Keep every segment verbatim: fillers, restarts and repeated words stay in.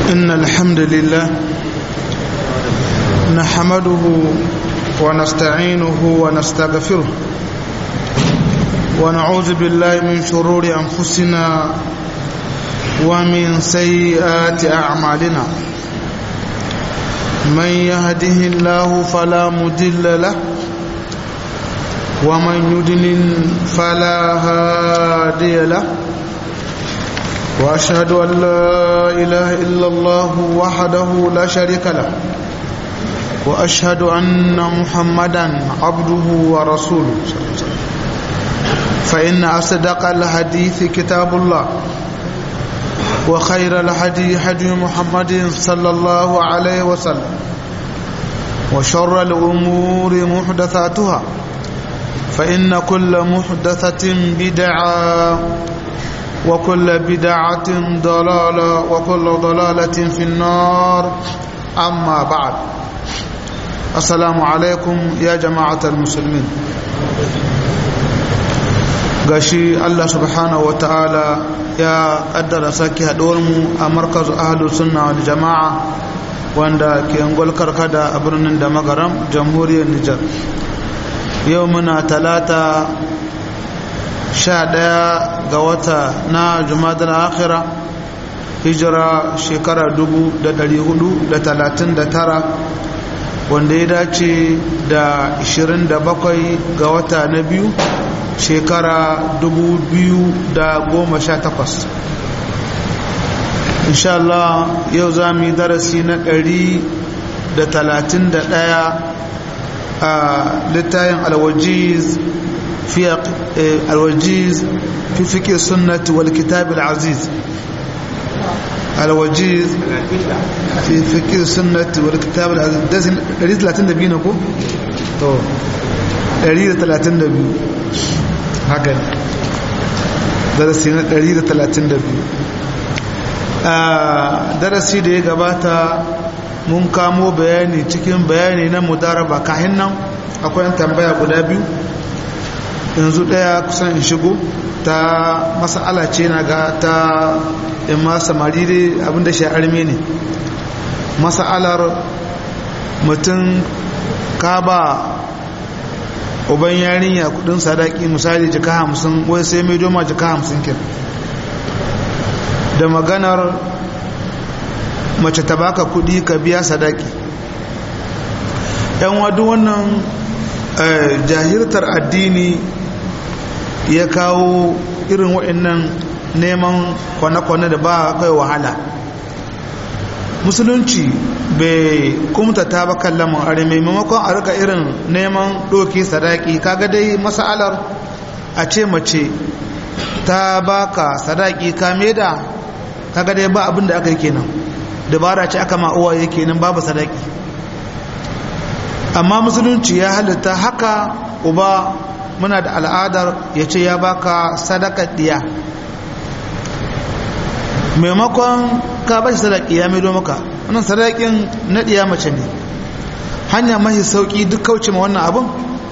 إن الحمد لله نحمده ونستعينه ونستغفره ونعوذ بالله من شرور أنفسنا ومن سيئات أعمالنا من يهده الله فلا مضل له ومن يضلل فلا هادي له وأشهد أن لا إله إلا الله وحده لا شريك له وأشهد أن محمدا عبده ورسوله فإن أصدق الحديث كتاب الله وخير الهدي هدي محمد صلى الله عليه وسلم وشر الأمور محدثاتها فإن كل محدثة بدعة وكل بدعة ضلالة وكل ضلالة في النار أما بعد السلام عليكم يا جماعة المسلمين gashi Allah subhanahu wa ta'ala ya kaddara saki haɗuwarmu a markazu ahlus sunna wal jama'a wanda ke angol karkada a birnin da magaram jamhuriyar Nijar yau muna talata sha ɗaya ga wata na jumadar akhira hijira shekara dubu da ɗari hudu da talatin da tara wanda ya dace da ishirin da bakwai ga wata na biyu shekara dubu biyu da goma sha takwas insha Allah yau za mu yi darasi na ɗari da talatin da ɗaya a littayin alwajiz في الوجيز في فقه السنة والكتاب العزيز الوجيز في فقه السنة والكتاب العزيز ده ريد ثلاثين دبينا كو تو ريد ثلاثين دبي هكذا درسنا ريد ثلاثين دبي darasi da ya gabata mun kamo bayani cikin bayani na mudaraba kahin nan akwai tambaya guda biyu yanzu daya kusan in shigo ta mas'ala ce na ga ta imma samari dai abinda shi arme ne mas'alar mutum ka ba uban yarinya kudin sadaki misali jika hamsin wai sai mai doma jika hamsin kin da maganar mace ta baka kudi ka biya sadaki yan wadu wannan jahirtar addini ya kawo irin waɗannan neman kwane-kwane da ba kai wahala musulunci bai kumta ta ba kallamin are mai maimakon a rika irin neman ɗoki sadaki kaga dai masalar a ce mace ta baka sadaki ka da kaga dai ba abin da aka yi kenan dabara ce aka ma'uwa yake kenan babu sadaki amma musulunci ya halitta haka uba muna da al'adar ya ce ya baka sadaka diya maimakon ka bashi sadaki ya maido maka wannan sadakin na diya mace ne hanya mahi sauki duk kauce ma wannan abun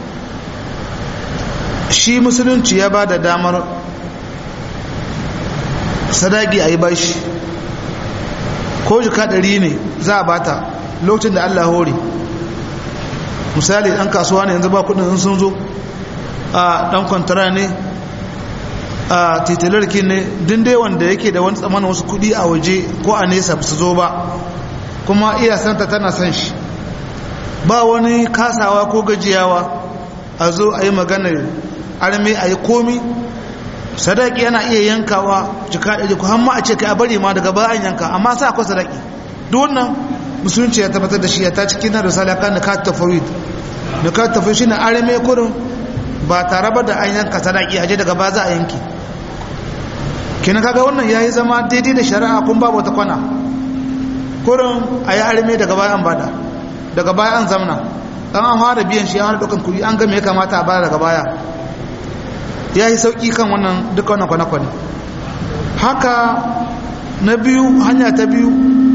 shi musulunci ya ba da damar sadaki a yi bashi ko jika ɗari ne za a bata lokacin da Allah hore misali ɗan kasuwa ne yanzu ba kudin sun zo a ɗan kwantara ne a titilarki ne dindai wanda yake da wani tsamanin wasu kudi a waje ko a nesa su zo ba kuma iya santa tana san shi ba wani kasawa ko gajiyawa a zo a yi maganar arme a yi komi sadaki yana iya yankawa jika ɗaya ko hamma a ce ka a bari ma daga bayan yanka amma sai akwai sadaki duk wannan musulunci ya tabbatar da shi ya ta cikin na risala kan da ka tafawid da ka tafawid shine arme kurin ba tare ba da an yanka sadaki aje daga ba za a yanki kina kaga wannan yayi zama daidai da shari'a kun babu wata kwana kurin ayi arme daga bayan bada daga bayan zamna dan an fara biyan shi an dokan kudi an ga me ya kamata a bada daga baya yayi sauki kan wannan duka wannan kwana kwana haka na biyu hanya ta biyu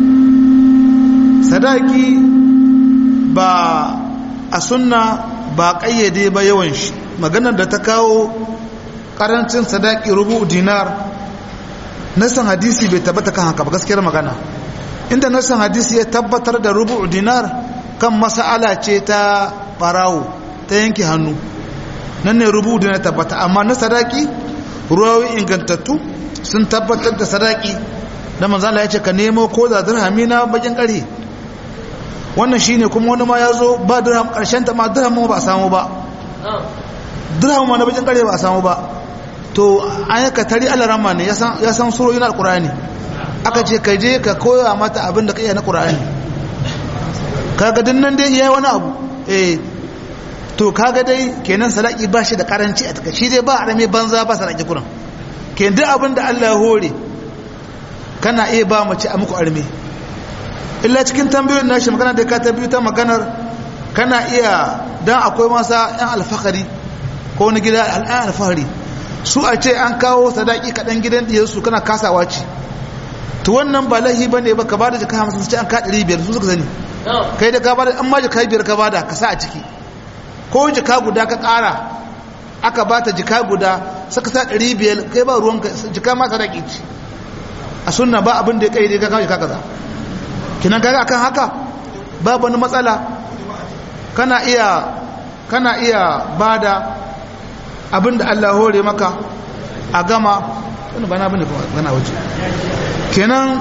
sadaki ba a sunna ba kayyade ba yawan shi maganar da ta kawo karancin sadaki rubu dinar nasan hadisi bai tabbata kan haka ba gaskiyar magana inda nasan hadisi ya tabbatar da rubu dinar kan mas'ala ce ta barawo ta yanke hannu nan ne rubu dinar tabbata, amma na sadaki ruwawi ingantattu sun tabbatar da sadaki da manzo Allah ya ce ka nemo ko da dirhami na bakin kare. Wannan shine kuma wani ma yazo ba dirham karshen ta ma dirham ba a samu ba, dirham ma na bakin kare ba a samu ba. To an ka tari alarama ne ya san ya san surorin alqur'ani, aka ce ka je ka koya mata abin da ka iya na qur'ani. Kaga dinnan dai yayi wani abu eh to kaga dai kenan sadaki ba shi da karanci a taka, shi dai ba arame banza ba sadaki kuran. Kenan duk abin da Allah ya hore kana iya ba mace a muku arme. Illa cikin tambayoyin nashi magana da ka tabbiyu ta maganar kana iya dan akwai masa yan alfahari ko wani gida al'an alfahari su a ce an kawo sadaki kaɗan gidan ɗiyarsu kana kasawa ce, to wannan ba lahi ba ne ba ka ba da jika hamsin su ce an ka ɗari biyar su suka zane kai da ka ba da an ma jika biyar ka ba da ka sa a ciki, ko jika guda ka ƙara aka ba ta jika guda suka sa ɗari biyar kai ba ruwan jika ma sadaki ce a sunna ba abin da ya kai dai ka kawo jika kaza. Kinan kaga akan haka babu wani matsala, kana iya kana iya bada abin da Allah hore maka a gama wani bana bane kuma gana waje kenan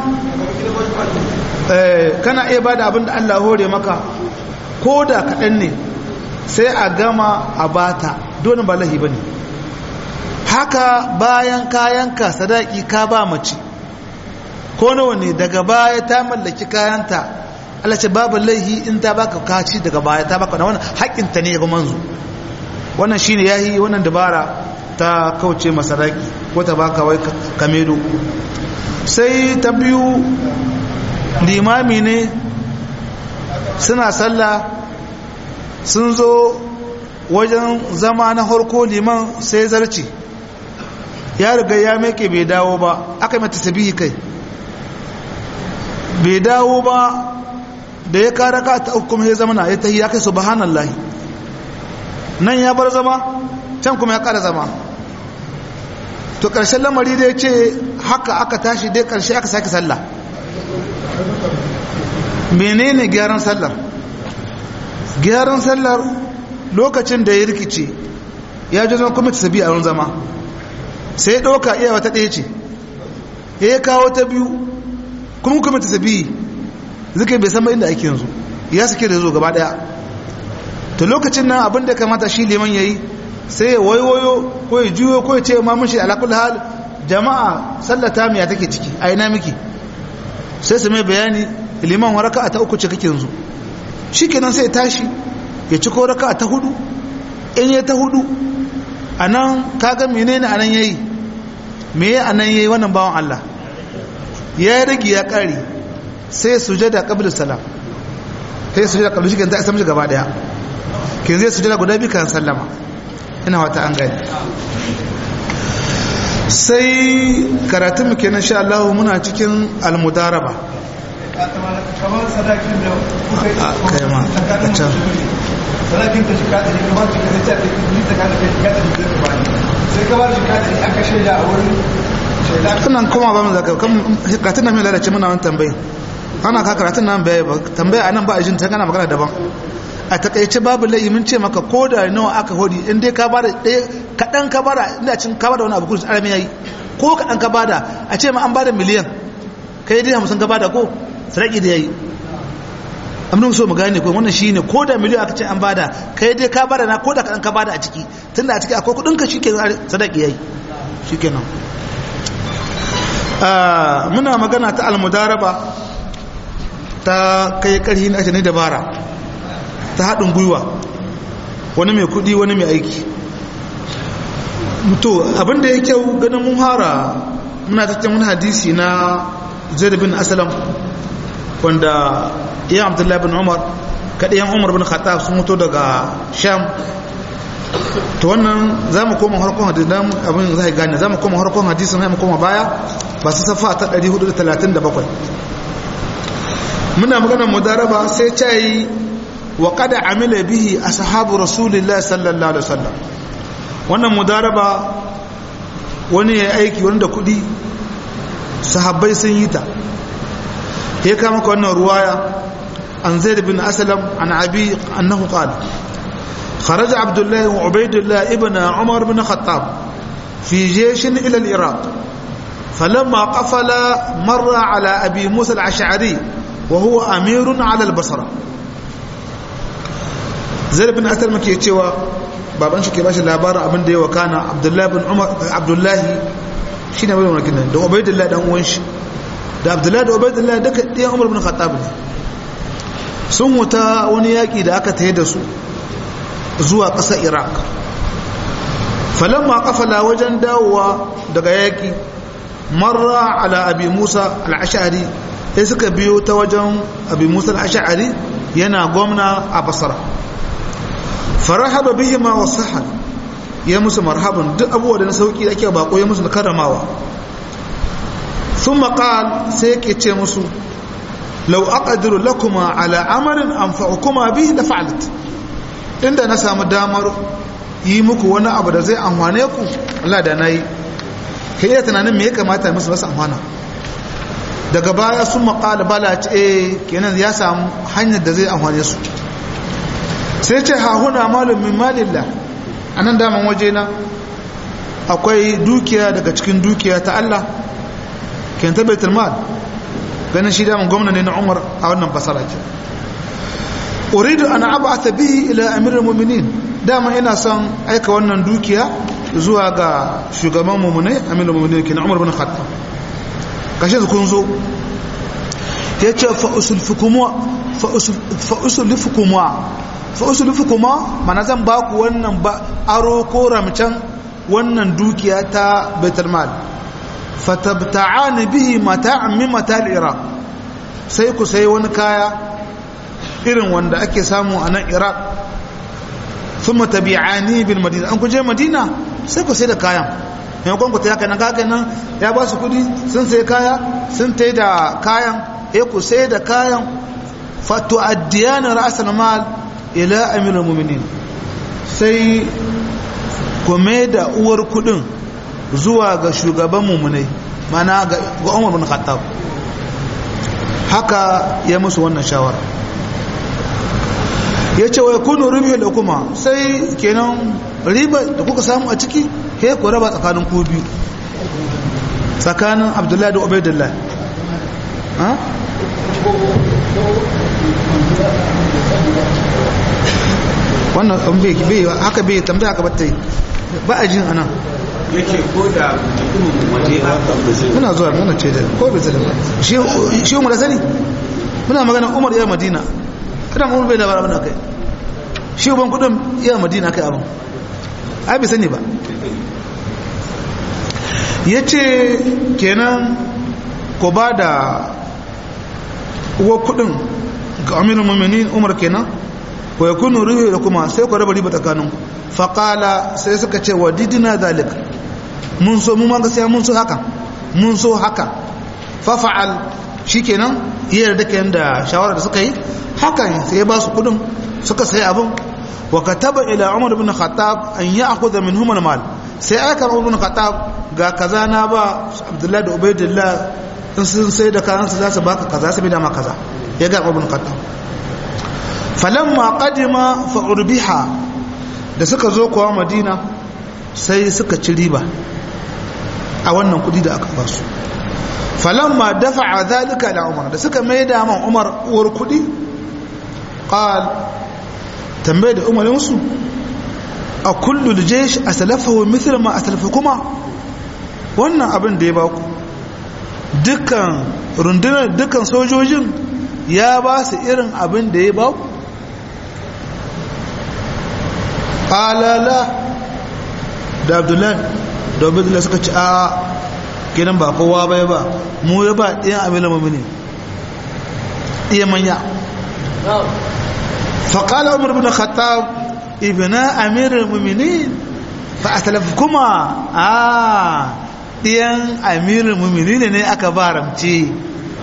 eh kana iya bada abin da Allah hore maka ko da kaɗan ne sai a gama a bata dole ba lahi bane. Haka bayan kayanka sadaki ka ba mace ko nawa ne daga baya ta mallaki kayanta, Allah ce babu laihi in ta baka kaci daga baya ta baka wannan haƙƙin ta ne ga manzo. Wannan shine yayi wannan dabara ta kauce masaraki ko ta baka wai kamedo. Sai ta biyu limami ne suna sallah sun zo wajen zama na harko liman sai zarci ya riga ya meke bai dawo ba, aka mata sabihi kai bai dawo ba, da ya kara ka ta uku kuma ya zama na ya tahi ya kai subhanallah, nan ya bar zama can kuma ya kara zama. To karshen lamari da ya ce haka aka tashi dai karshe aka sake sallah. Menene gyaran sallar? Gyaran sallar lokacin da ya rikice ya ji zama kuma ta sabi a wurin zama sai ɗauka iya wata ɗaya ce ya kawo ta biyu kuma kuma ta sabi zikai bai san ba inda ake yanzu ya suke da zo gaba daya. To lokacin nan abin da kamata shi liman yayi sai ya wayoyo ko ya juyo ko ya ce ma mushi ala kulli hal jama'a sallata miya take ciki a ina miki, sai su mai bayani liman waraka ta uku ce kake yanzu shikenan sai ya tashi ya ci ko raka ta hudu. In ya ta hudu anan kaga menene anan yayi me ya anan yayi wannan bawan Allah ya rage ya kare sai sujada qabla salam, sai sujada qabla shi kan ta isa mishi gaba daya kin zai sujada guda biyu kan sallama. Ina wata an gani sai karatun mu kenan insha Allah muna cikin al-mudaraba. kamar sadakin da kuka yi a kai ma a can sadakin ta shika da ne kamar ta kai ta ni ta kada kai shika da ne ta bani sai kamar shika da aka shaida a wurin shaida tunan kuma ba mu zaka kan karatun nan mai lalace muna wannan tambayi ana ka karatun nan bai ba tambaya anan ba a jin ta kana magana daban. A takaice babu lai mun ce maka ko da nawa aka hodi in dai ka bada ɗaya kaɗan ka bada ina cin ka bada wani abu kursu arami yayi ko kaɗan ka bada a ce ma an bada miliyan kai dai hamsin ka bada ko sarki da yayi amma so mu gane ko wannan shine ko da miliyan aka ce an bada kai dai ka bada na ko da kaɗan ka bada a ciki tunda a ciki akwai kuɗin ka shike sadaki yayi shikenan. ah muna magana ta almudaraba ta kai karhi na ne dabara ta haɗin gwiwa wani mai kuɗi wani mai aiki. to abinda ya kyau ganin mun hara muna cikin wani hadisi na zaid bin aslam wanda iya abdullahi bin umar kaɗayan umar bin khattab sun mutu daga sham. to wannan za mu koma harkon hadisan abin za a gane za mu koma harkon hadisan za mu koma baya ba su safa ta ɗari hudu da talatin da bakwai. muna maganar mudaraba sai cayi wa kada amila bihi ashabu rasulillah sallallahu alaihi wasallam. wannan mudaraba wani ya aiki wanda kudi sahabbai sun yi ta ya kama ka wannan ruwaya an zaid bin aslam an abi annahu qala kharaja abdullah wa ubaydullah ibn umar bin khattab fi jaysh ila al-iraq falamma qafala marra ala abi musa al-ash'ari wa huwa amirun ala al-basra. zaid bin aslam ke cewa baban shi ke bashi labarin abin da ya wakana abdullah bin umar abdullahi shine mai wannan da ubaydullah dan uwan shi da abdullahi da ubaydullah duka ɗiyan umar bin khattab ne sun wuta wani yaƙi da aka taye da su zuwa ƙasar iraq falamma kafala wajen dawowa daga yaƙi marra ala abi musa al-ash'ari sai suka biyo ta wajen abi musa al-ash'ari yana gwamna a basra farahaba bihima wa sahal ya musu marhaban duk abubuwa da na sauki da ake bako ya musu karramawa ثم قال سيكي مسو لو أقدر لكما على أمر أنفعكما به لفعلت عند نسام دامر يمكو وانا أبدا زي أموانيكو لا داناي كي يتنانم ميكا ماتا مسو بس أموانا daga baya sun maƙala bala ce eh kenan ya samu hanyar da zai amfane su sai ce ha huna malum min malillah anan daman wajena akwai dukiya daga cikin dukiya ta Allah kan ta baitul mal ganin shi da mun gwamnati ne na Umar a wannan fasara ce uridu an ab'atha bihi ila amirul mu'minin dama ina son aika wannan dukiya zuwa ga shugaban mu'minai amirul mu'minin kin Umar bin Khattab kashe su kun zo yace fa usulfikuma fa usul fa usulfikuma fa usulfikuma mana zan ba ku wannan ba aro ko ramcan wannan dukiya ta baitul mal fatabta'ani bihi mata'an min mata'al iraq sai ku sai wani kaya irin wanda ake samu a nan iraq thumma tabi'ani bil madina an ku je madina sai ku sai da kayan maimakon ku ta haka nan kaga nan ya ba su kudi sun sai kaya sun tai da kayan eh ku sai da kayan fatu'addiyana ra'sal mal ila amirul mu'minin sai ku mai da uwar kudin zuwa ga shugaban mummunai mana ga Umar bin Khattab haka ya musu wannan shawara yace wai kunu rubi da kuma sai kenan riba da kuka samu a ciki he ku raba tsakanin ku biyu tsakanin Abdullahi da Ubaydullah ha wannan an bai haka bai tambaya haka batta ba a jin anan yake ko da mutumin waje haka muna zuwa muna ce da ko bai zalima shi shi umar sani muna magana Umar ya Madina kada mu bai da bara muna kai shi uban kudin ya Madina kai abin ai bai sani ba yace kenan ko ba da uwa kudin ga amirul mu'minin Umar kenan ko yakunu ruhi da kuma sai ku raba riba tsakanin faqala sai suka ce wadidina zalika mun so mu ma gaskiya mun so haka mun so haka fa fa'al shikenan yarda kan da shawara da suka yi hakan sai ya ba su kudin suka sai abun wa kataba ila Umar ibn Khattab an ya'khudha minhum al-mal sai aka Umar ibn Khattab ga kaza na ba Abdullah da Ubaydullah in sun sai da kayan su za su baka kaza sai da ma kaza ya ga Umar ibn Khattab falamma qadima fa urbiha da suka zo kuwa Madina sai suka ci riba a wannan kudi da aka ba su falamma dafa'a zalika ila Umar da suka maida man Umar uwar kudi qal tambaye da Umar musu a kullu jaysh asalafahu mithla ma asalafukuma wannan abin da ya ba ku dukkan rundunar dukkan sojojin ya ba su irin abin da ya ba ku qalala da Abdullahi da Abdullahi suka ci a gidan ba kowa bai ba mu ya ba ɗayan abin lamamini iya manya faƙala umar bin khattab ibina amirin mumini fa a talafukuma a ɗayan amirin mumini ne aka ba ramce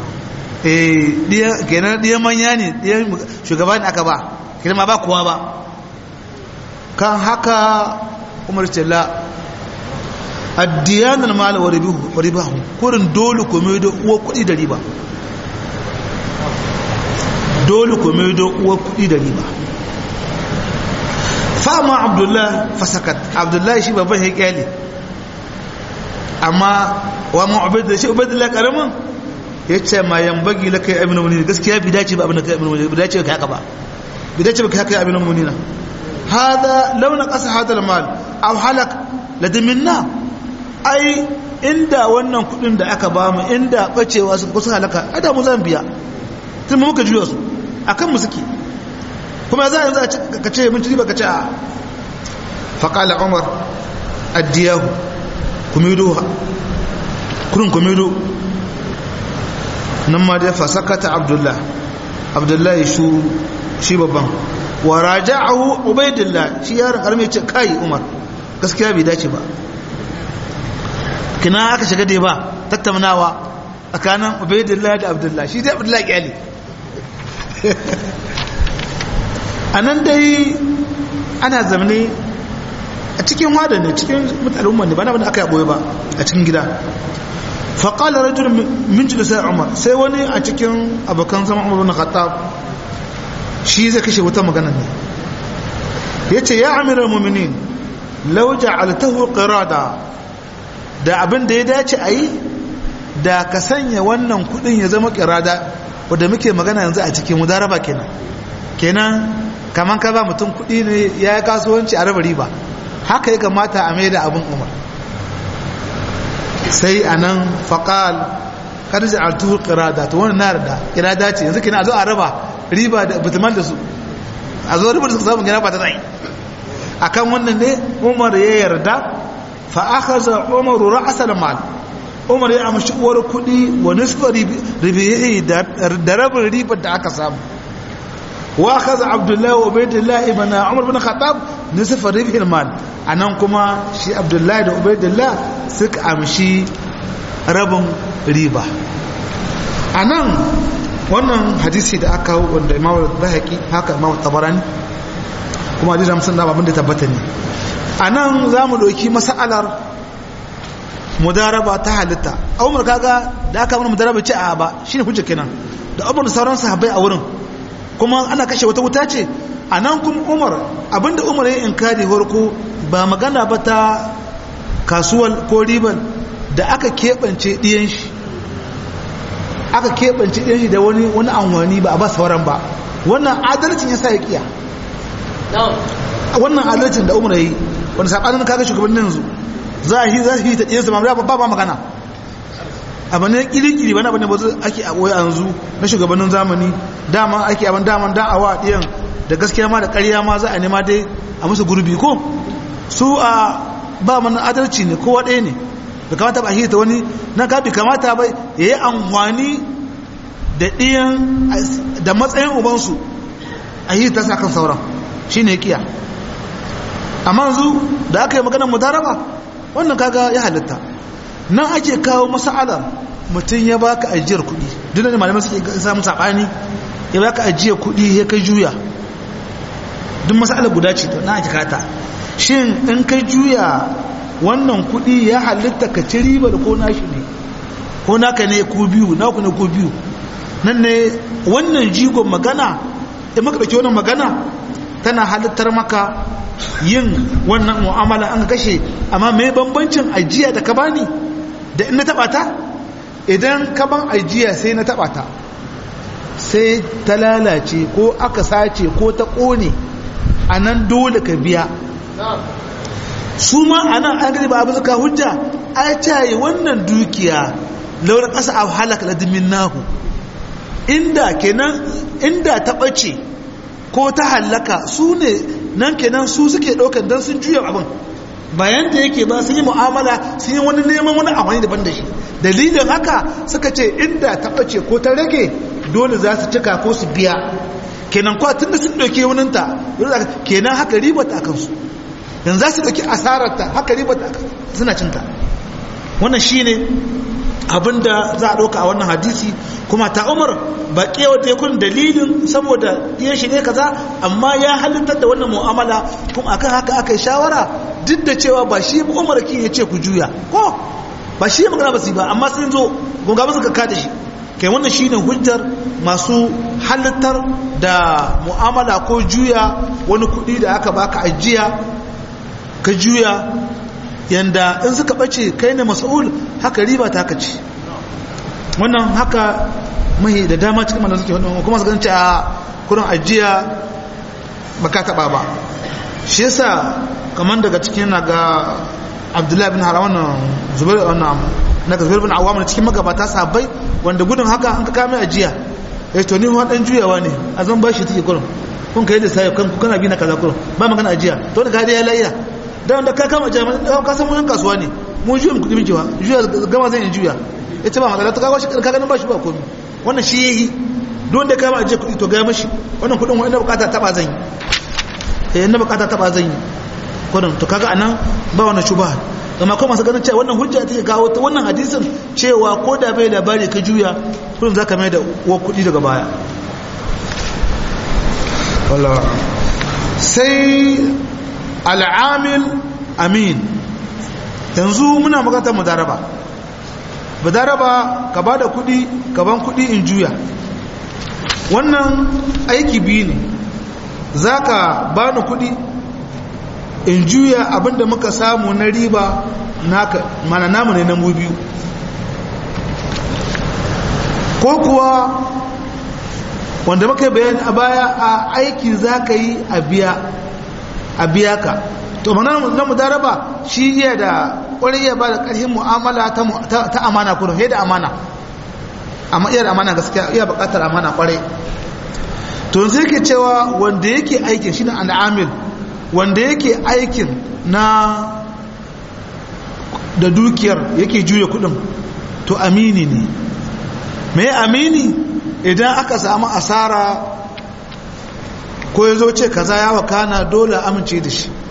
ɗayan manya ne ɗayan shugaba ne aka ba kiran ma ba kowa ba kan haka umar ce la addiyanar mala wa ribahu kurin dole kome da uwa kudi da riba dole ku mai do uwar kudi da riba fama abdullahi fasakat abdullahi shi babban ya kyale amma wa mu'abbad shi ubaydullah karamin yace ma yambagi laka ya ibnu munir gaskiya bi dace ba abin da kai ibnu munir bi dace ka haka ba bi dace ba kai ibnu munir hada law naqasa hada almal aw halak ladaminna ai inda wannan kudin da aka ba mu inda bacewa su kusa halaka ada mu zan biya tun muka juyo su akan mu suke kuma za yanzu ka ce mun ci riba ka ce a faqala umar addiyahu kumido kurun kumido nan ma dai fasakata abdullah abdullah shu shi babban wa raja'ahu ubaydullah shi yaron karme ce kai umar gaskiya bai dace ba kina aka shiga dai ba tattaunawa tsakanin ubaydullah da abdullah shi dai abdullah kyale anan dai ana zamne a cikin wada ne cikin mutalumma ne ba na bane aka yaboye ba a cikin gida faƙalar rajul min julisa umar sai wani a cikin abokan zama umar bin khattab shi zai kashe wata magana ne yace ya amiral mu'minin law ja'altahu qirada da abin da ya dace ayi da ka sanya wannan kudin ya zama qirada wanda muke magana yanzu a cikin mudaraba kenan kenan kaman ka ba mutum kudi ne ya kasuwanci a raba riba haka ya kamata a mai da abin umar sai a nan faƙal ƙarji a tuhu ƙirada ta wani na da ƙirada ce yanzu kina zo a raba riba da bituman da su a zo riba da suka samun gina ba ta zai a kan wannan ne umar ya yarda fa'aka za umaru ra'asar mal umar ya amshi uwar kuɗi wa nisfa ribiyi da rabin ribar da aka samu wa kaza abdullahi wa ubaidillah ibn umar bin khattab nisfa ribhil mal anan kuma shi abdullahi da ubaidillah suka amshi rabin riba anan wannan hadisi da aka kawo wanda imam al-bahaqi haka imam tabarani kuma hadisi amsan da abin da tabbata ne anan zamu doki mas'alar mudaraba ta halitta umar kaga da aka mana mudaraba ce a ba shine hujja kenan da umar da sauran sahabbai a wurin kuma ana kashe wata wuta ce a nan kuma umar abinda umar ya inkari farko ba magana ba ta kasuwal ko riban da aka keɓance ɗiyan shi aka keɓance ɗiyan shi da wani wani amfani ba a ba sauran ba wannan adalcin ya sa ya kiya wannan adalcin da umar ya yi wani saɓanin kaga shugabannin yanzu za a yi za su yi ta ɗiyansu ba ba magana abu ne kirikiri wani abu ne ba ake a ɓoye yanzu na shugabannin zamani dama ake abin daman da'awa ɗiyan da gaskiya ma da ƙarya ma za a nema dai a musu gurbi ko su a ba mana adalci ne kowa ɗaya ne da kamata ba a hita wani na gabi kamata bai ya yi amfani da ɗiyan da matsayin ubansu a hita sa kan sauran shi ne kiya amma yanzu da aka yi maganar mudaraba wannan kaga ya halitta nan ake kawo masa'alar mutum ya baka ajiyar kuɗi duk da malamai suke samun saɓani ya baka ajiyar kuɗi ya kai juya duk masa'alar guda ce na ake kata shin in kai juya wannan kuɗi ya halitta ka ci ribar ko nashi ne ko naka ne ko biyu naku ne ko biyu nan ne wannan jigon magana in maka ɗauki wannan magana tana halittar maka yin wannan mu'amala an kashe amma mai bambancin ajiya da ka bani da in na taba ta idan ka ban ajiya sai na taba ta sai ta lalace ko aka sace ko ta kone a nan dole ka biya su ma a nan an gani ba abu suka hujja a caye wannan dukiya lauran ƙasa a halaka ladimin nahu inda kenan inda ta ɓace ko ta halaka su ne nan kenan su suke ɗaukar don sun juya abin bayan da yake ba sun yi mu'amala sun yi wani neman wani amfani daban da shi dalilin haka suka ce inda ta ɓace ko ta rage dole za su cika ko su biya kenan kuwa tun da sun ɗauke wuninta kenan haka ribata a kansu yanzu za su ɗauki asararta haka ribata suna cinta wannan shi ne abinda za a ɗauka a wannan hadisi kuma ta umar ba kewa tekun dalilin saboda iya shi ne kaza amma ya halittar da wannan mu'amala kuma akan haka aka yi shawara duk da cewa ba shi umar kin ya ce ku juya ko ba shi magana ba su ba amma sun zo gunga ba suka kada shi kai wannan shine hujjar masu halittar da mu'amala ko juya wani kudi da aka baka ajiya ka juya yanda in suka bace kai ne mas'ul haka riba ta kace wannan haka mai da dama cikin malamai suke wannan kuma su ganci a kurin ajiya baka taba ba shi yasa kaman daga cikin naga Abdullahi bin Haram wannan Zubair wannan naga Zubair bin Awwam cikin magabata sahabbai wanda gudun haka an ka kame ajiya eh to ni ma dan juyawa ne azan bashi take kurin kun kai da sai kan kana bi na kaza kurin ba magana ajiya to da gadi ya layya dan da ka kama ajiya ka san mun kasuwa ne mu juya mu kudi min jiwa juya gama zan yi juya ita ba matsala ta kawo shi ka ganin bashi ba komai wannan shi yayi don da kama ajiya kudi to ga mashi wannan kudin wani bukata taba zan yi eh na bukata taba zan yi kudin to kaga anan ba wannan shubha amma kuma masu ganin cewa wannan hujja take kawo ta wannan hadisin cewa ko da bai labari ka juya kudin zaka mai da uwar kudi daga baya wallahi sai al'amil amin yanzu muna magatar mudaraba mudaraba ka bada kudi ka ban kudi in juya wannan aiki biyu ne zaka bani kudi in juya abinda muka samu na riba naka mana namu ne na mu biyu ko kuwa wanda muka bayani a baya a aiki zaka yi a biya a biya ka to mana na mudaraba shi iya da ƙwarai iya ba da ƙarfin mu'amala ta amana kuma da amana amma iya da amana gaskiya iya buƙatar amana ƙwarai to sai ke cewa wanda yake aikin shi na al'amil wanda yake aikin na da dukiyar yake juya kudin to amini ne me amini idan aka samu asara ko ya zo ce kaza ya wakana dole amince da shi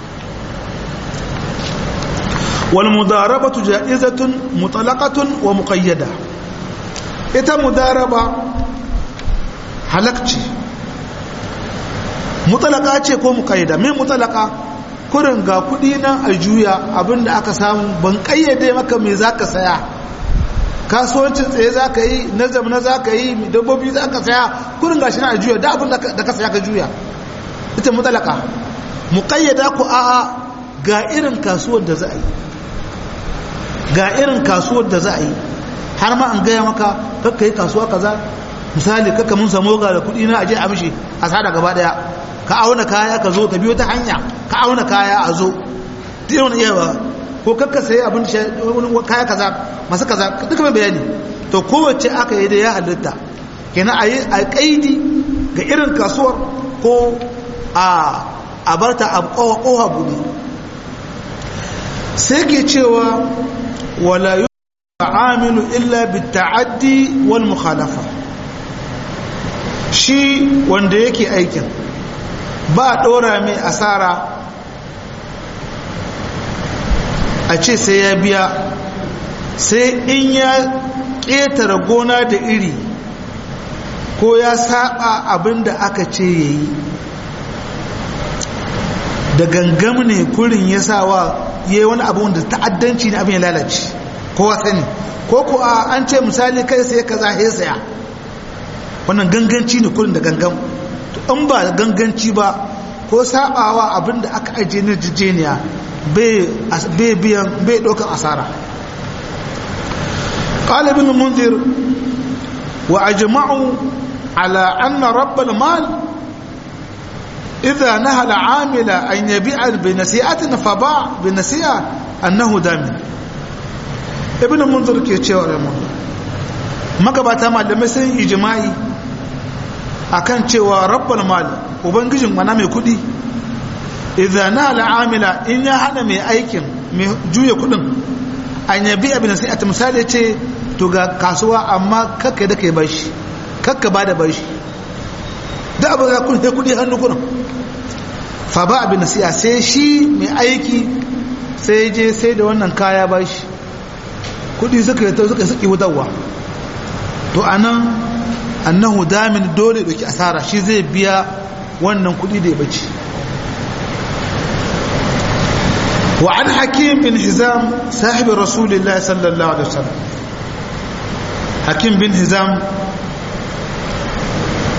wal mudarabatu ja'izatun mutalaqatun wa muqayyada ita mudaraba halakci mutalaka ce ko muqayyada me mutalaka kurin ga kudi nan a juya abinda aka samu ban kayyade maka me zaka saya kasuwancin tsaye zaka yi nazam na zaka yi dabbobi zaka saya kurin gashi na a juya da abin da ka saya ka juya ita mutalaka muqayyada ko a'a ga irin kasuwar da za a yi ga irin kasuwar da za a yi har ma an gaya maka kakka yi kasuwa kaza misali kakka mun samu ga da kudi na aje a mishi a sada gaba daya ka auna kaya ka zo ka biyo ta hanya ka auna kaya a zo tiyon iya ba ko kakka sai abin kaya kaza masu kaza duka mai bayani to kowace aka yi da ya halitta kenan a yi a kaidi ga irin kasuwar ko a a barta a kowa buɗe sai ke cewa wala yu'amilu illa bitta'addi wal mukhalafa shi wanda yake aikin ba dora mai asara a ce sai ya biya sai in ya ƙetare gona da iri ko ya saba abinda aka ce yayi da gangam ne kurin ya sawa yayi wani abu da ta'addanci ne abin ya lalace kowa sani ko ko an ce misali kai sai kaza he saya wannan ganganci ne kurin da gangam to in ba ganganci ba ko sabawa abinda aka aje na jijeniya bai bai biyan bai dokar asara qala ibn munzir wa ajma'u ala anna rabb al-mal idha naha al-amila an yabi'a bi nasi'atin fa ba' bi nasi'a annahu damin ibn munzir ke cewa ramu magabata malamai sun ijma'i akan cewa rabbul mal ubangijin mana mai kudi idza nala amila in ya hana mai aikin mai juya kudin an yabi abin sai a misali ce to ga kasuwa amma kakka da kai bashi kakka bada bashi da abu da kudi kudi hannu kurin fa ba abin nasiya sai shi mai aiki sai je sai da wannan kaya bashi kudi suka yi suka suki wutarwa to anan annahu damin dole doki asara shi zai biya wannan kudi da ya bace wa an hakim bin hizam sahibi rasulullahi sallallahu alaihi wasallam hakim bin hizam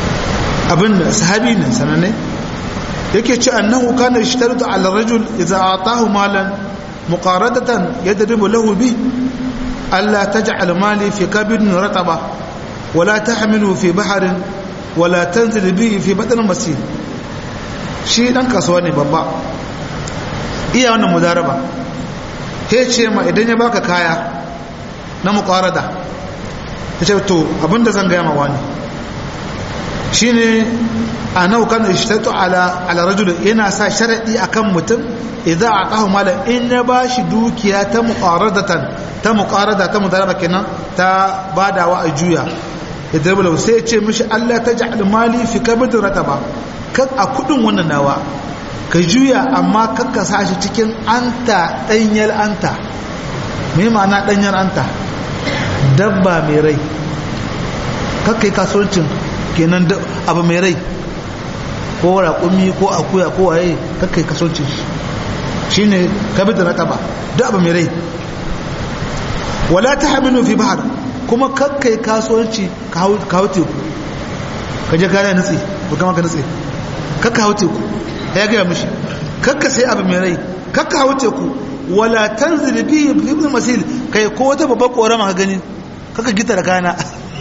abin sahabi ne sananne yake ce annahu kana yashtaratu ala rajul idza ataahu malan muqaradatan yadribu lahu bi alla taj'al mali fi kabidin rataba wala tahmilu fi bahrin wala tanzil bihi fi batn masin shi dan kasuwa ne babba iya wannan mudaraba he ce ma idan ya baka kaya na muqarada yace to abinda zan ga ma wani shine anau kana ishtatu ala ala rajul yana sa sharadi akan mutum idza aqahu mala in ya bashi dukiya ta muqaradatan ta muqarada ta mudaraba kenan ta badawa a juya idan bala sai ya ce mishi Allah taj'al mali fi kabid rataba kan a kudin wannan nawa ka juya amma kakka sashi cikin anta danyar anta me ma'ana danyar anta dabba mai rai kakkai kasuwancin kenan abu mai rai ko raƙumi ko akuya ko waye kakkai kasuwancin shi ne kabid rataba da abu mai rai wala tahmilu fi bahr kuma kakkai kasuwanci ka hau teku ka je gane nutse ba kama ka nutse kakka hau teku ya gaya mishi kakka sai abu mai rai kakka hau teku wala tanzil bi ibn masil kai ko wata babbar korama ka gani kakka gita da kana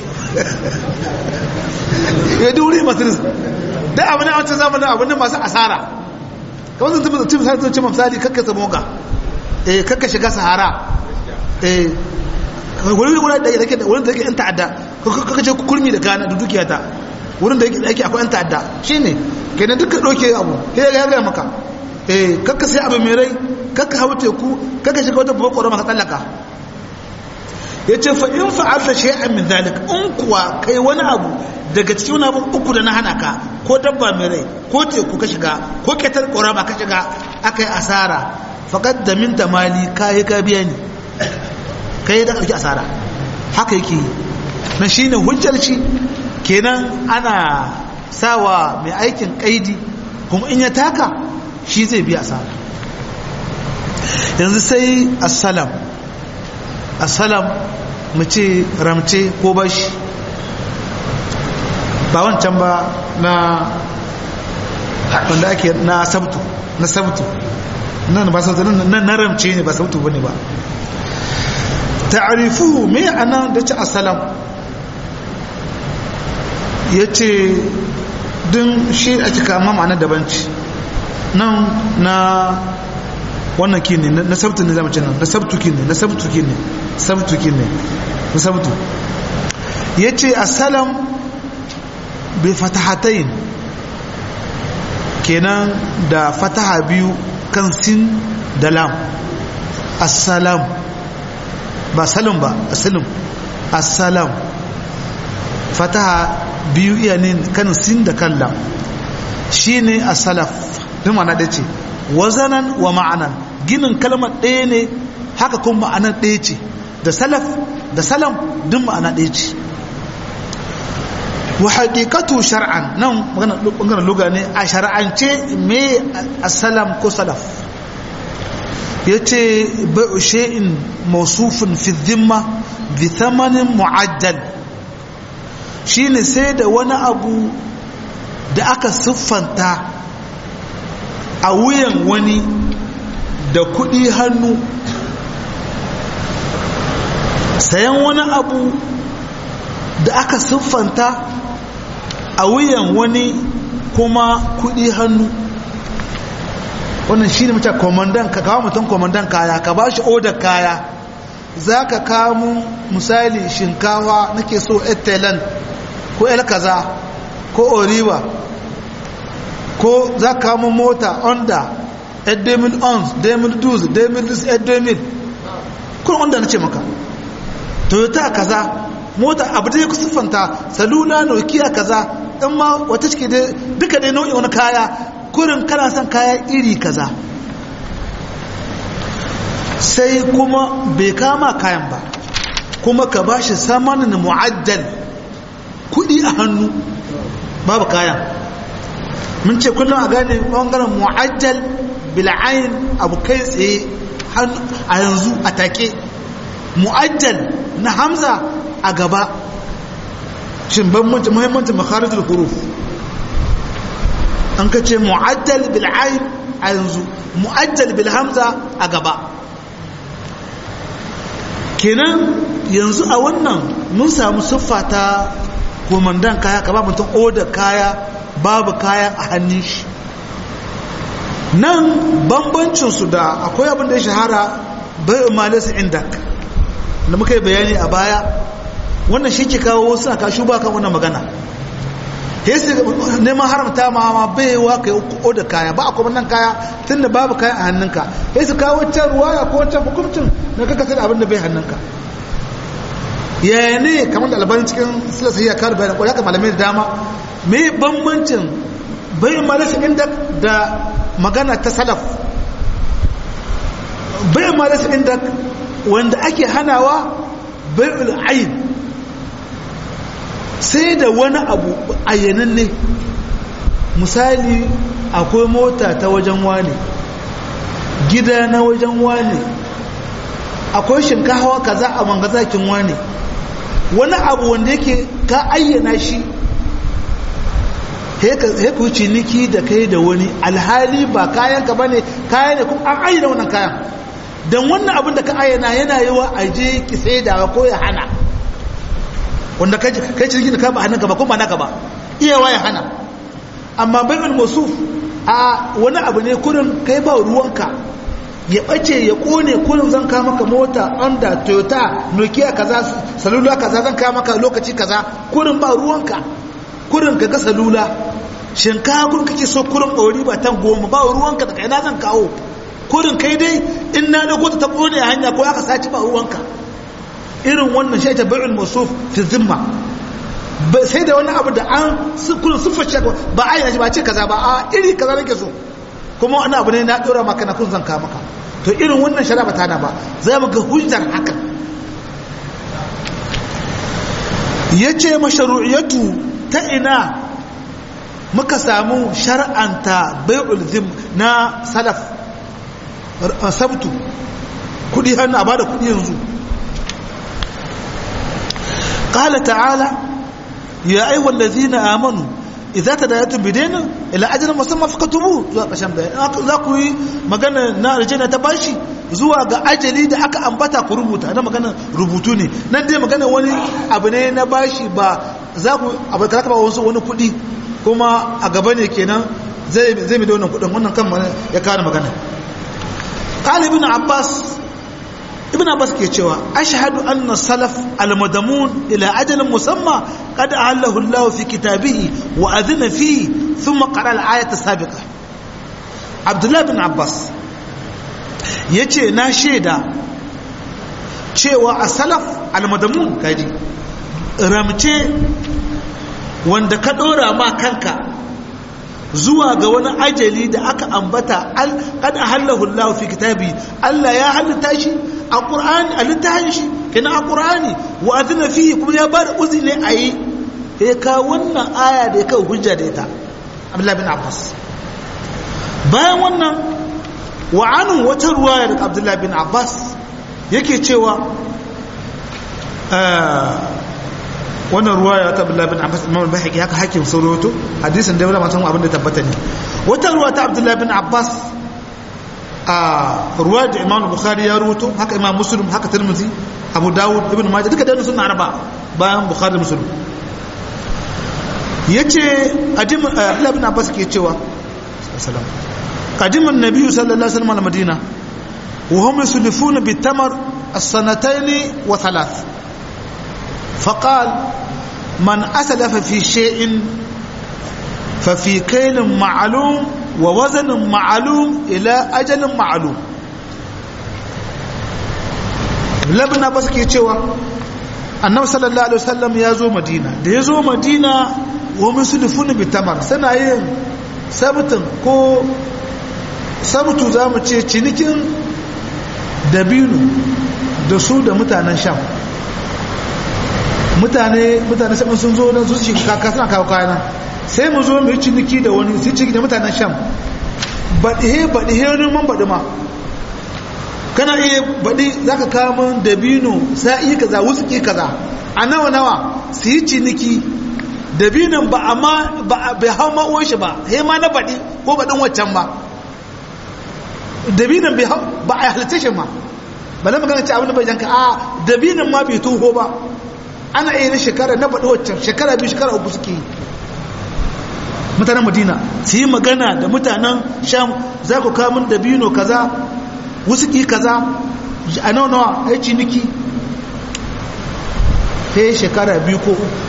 ya duri masu da abin a wancan zamanin abin masu asara kamar zan tabbata cin misali cin misali kakka samoga eh kakka shiga sahara eh wurin wurin da yake wurin da yake yan ta'adda kakka ce kurmi da kana da dukiya ta wurin da yake akwai yan ta'adda shine kenan duka doke abu sai ya ga maka eh kakka sai abu mai rai kakka hawo teku kakka shiga wata babbar korama ka tsallaka yace fa in fa'alta shay'an min zalik in kuwa kai wani abu daga cikin abun uku da na hana ka ko dabba mai rai ko teku ka shiga ko ketar korama ka shiga akai asara faqad daminta mali kai ka biya ni kai da kake asara haka yake na shine hujjar shi kenan ana sawa mai aikin kaidi kuma in ya taka shi zai biya asara yanzu sai assalam assalam mu ce ramce ko bashi ba wancan ba na wanda ake na sabtu na sabtu nan ba sabtu nan na ramce ne ba sabtu bane ba ta'rifuhu me anan da ce assalam yace din shi a cika amma ma'ana daban ce nan na wannan kine na sabtu ne zamu ce nan na sabtu kine na sabtu kine sabtu kine na sabtu yace assalam bi fatahatayn kenan da fataha biyu kan sin da lam assalam ba salam ba assalam assalam fataha biyu iya ne kan sin da kan lam shine as-salaf din ma'ana dace wazanan wa ma'anan ginin kalmar ɗaya ne haka kuma ma'anar ɗaya ce da salaf da salam din ma'ana ɗaya ce wa haqiqatu shar'an nan magana lugha ne a shar'ance me as-salam ko salaf yace bai'u shay'in mawsufun fi dhimma bi thamanin mu'ajjal shine sai da wani abu da aka siffanta a wuyan wani da kudi hannu sayan wani abu da aka siffanta a wuyan wani kuma kudi hannu wannan shine mutum komandan ka kawo mutum komandan kaya ka ba shi odar kaya za ka kawo misali shinkawa nake so etalan ko el kaza ko oriwa ko za ka kawo mota onda edemil ons demil duz demil dis edemil kun onda na ce maka toyota kaza mota abu da ya kusufanta salula nokia kaza in ma wata cike duka dai nau'in wani kaya kurin kana son kaya iri kaza sai kuma bai kama kayan ba kuma ka ba shi samanin mu'addal kudi a hannu babu kayan mun ce kullum a gane ɓangaren mu'addal bil'ayin abu kai tsaye a yanzu a take mu'addal na hamza a gaba shin muhimmancin makharijul huruf an ka ce mu'addal bil ayn a yanzu mu'addal bil hamza a gaba kenan yanzu a wannan mun samu siffa ta komandan kaya ka ba mutum oda kaya babu kayan a hannun shi nan bambancinsu da akwai abin da ya shahara bai umaris indak da muka yi bayani a baya wannan shi ke kawo suna kashu ba kan wannan magana yasi neman haramta ma ma baiwa ka yi oda kaya ba a komandan kaya tun da babu kayan a hannunka yasi kawo wancan ruwaya ko wancan hukuncin na kakasar abin da bai hannunka yaya ne kamar da albanin cikin silasa ya kawo bayan kwaya ka malamai da dama mai bambancin bayan marasa inda da magana ta salaf bayan marasa inda wanda ake hanawa bayan ayin sai da wani abu ayyanan ne misali akwai mota ta wajen wane gida na wajen wane akwai shinkawa kaza a mangazakin wane wani abu wanda yake ka ayyana shi he ku ciniki da kai da wani alhali ba kayanka ba ne kayan ne kuma an ayyana wannan kayan don wannan abin da ka ayyana yana yi wa aje ki sai da ko ya hana wanda kai ciniki da ka ba hannunka ba kuma naka ba iyawa ya hana amma bai'ul musuf a wani abu ne kurin kai ba ruwanka ya bace ya kone kurin zan ka maka mota Honda Toyota Nokia kaza salula kaza zan ka maka lokaci kaza kurin ba ruwanka kurin ka ga salula shinkafa kurin kake so kurin ɓauri ba tan goma ba ruwanka daga ina zan kawo kurin kai dai in na dago ta kone a hanya ko aka saci ba ruwanka irin wannan shi ta bai'ul musuf fi zimma sai da wani abu da an kurin suface ba a yi ba ce kaza ba a iri kaza nake so kuma wani abu ne na ɗora maka na kun zan ka maka to irin wannan shari'a ba ta na ba za mu ga hujjar haka yace mashru'iyatu ta ina muka samu shar'anta bai'ul zim na salaf sabtu kudi hannu a bada kudi yanzu qala ta'ala ya ayyuhal ladzina amanu idza tadayatum bidayna ila ajrin musamma fakatubu zuwa kashan bayan za ku yi magana na aljanna ta bashi zuwa ga ajali da aka ambata ku rubuta na magana rubutu ne nan dai magana wani abu ne na bashi ba za ku abu ka ba wasu wani kudi kuma a gaba ne kenan zai zai mi da wannan kudin wannan kan ya kawo magana qala ibn abbas ibn abbas ke cewa ashhadu anna salaf al-madamun ila ajalin musamma qad ahallahu Allah fi kitabihi wa adhina fi thumma qara al-ayat as-sabiqa abdullah ibn abbas yace na sheda cewa as-salaf al-madamun kaji ramce wanda ka dora ma kanka zuwa ga wani ajali da aka ambata qad ahallahu Allah fi kitabi Allah ya halitta shi a Qur'ani a littafin shi kina a Qur'ani wa adina fihi kuma ya bada uzuri ayi eh ka wannan aya da kai hujja da ita Abdullah bin Abbas bayan wannan wa anu wata ruwaya da Abdullah bin Abbas yake cewa wannan ruwaya ta Abdullah bin Abbas Imam al-Bahaqi haka hakim surato hadisin da wala mutum abin da tabbata ne wata ruwaya ta Abdullah bin Abbas a ruwaya da Imam Bukhari ya ruwato haka Imam Muslim haka Tirmidhi Abu Dawud Ibn Majah duka da sunna arba bayan Bukhari da Muslim yace adim Abdullah bin Abbas ke cewa sallallahu qadima an-nabi sallallahu alaihi wasallam al-Madina wa hum yuslifuna bit-tamar as-sanatayn wa thalath فقال من أسلف في شيء ففي كيل معلوم ووزن معلوم إلى أجل معلوم لابن أباس كي يتشوى النبي صلى الله عليه وسلم يزو مدينة يزو مدينة وهم يسلفون بالتمر سنة أيام سبتن كو سبتو زامن چنكين دبينو دسو da mutanen Sham mutane mutane sai sun zo dan su ci kaka suna kawo kayana sai mu zo mu yi ciniki da wani sai ciniki da mutanen Sham baɗi baɗi he man baɗi ma kana iya baɗi zaka kawo min dabino sai kaza wusuki kaza a nawa nawa su yi ciniki dabinin ba amma bai hau ma'uwar shi ba he ma na baɗi ko baɗin waccan ba dabinin ba a halitta shi ma ba na magana ce abin da bai janka a dabinin ma bai toho ba ana iya na shekara na baɗi waccan shekara biyu shekara uku suke yi mutanen madina su yi magana da mutanen sham za ku kamun dabino kaza wusuki kaza a nawa nawa ya ciniki he shekara biyu ko uku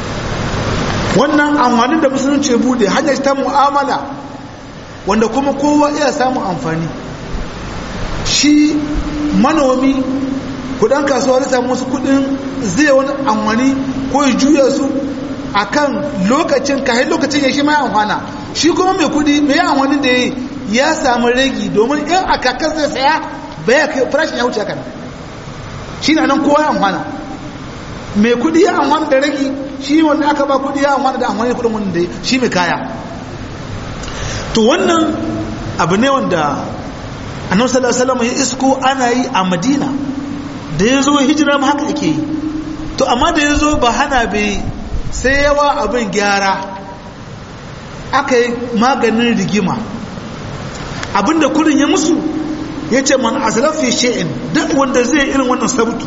wannan amfanin da musulunci bude hanyar ta mu'amala wanda kuma kowa iya samun amfani shi manomi kudan kasuwa zai samu wasu kudin zai wani amfani ko ya juya su akan lokacin kayan lokacin ya shi mai amfana shi kuma mai kudi mai amfani da ya samu ragi domin in a kakan zai saya baya kai farashin ya wuce kan shi na nan kowa ya amfana mai kudi ya amfana da ragi shi wanda aka ba kudi ya amfana da amfani kudin wanda shi mai kaya to wannan abu ne wanda annabi sallallahu alaihi wasallam ya isko ana yi a Madina da yazo hijira ma haka ake yi to amma da yazo ba hana bai sai yawa abin gyara aka yi maganin rigima abinda kurin ya musu yace man aslafi shay'in duk wanda zai irin wannan sabutu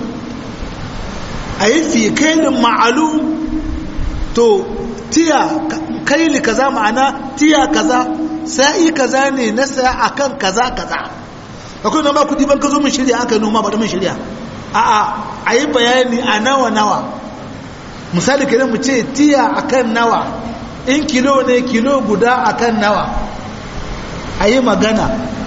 ayi fi kailin ma'alum to tiya kaili kaza ma'ana tiya kaza sai kaza ne na saya akan kaza kaza akwai nan ba kudi ban ka zo mun shirya aka noma ba da mun shirya a'a ayi bayani a nawa nawa misali kenan mu ce tiya akan nawa in kilo ne kilo guda akan nawa ayi magana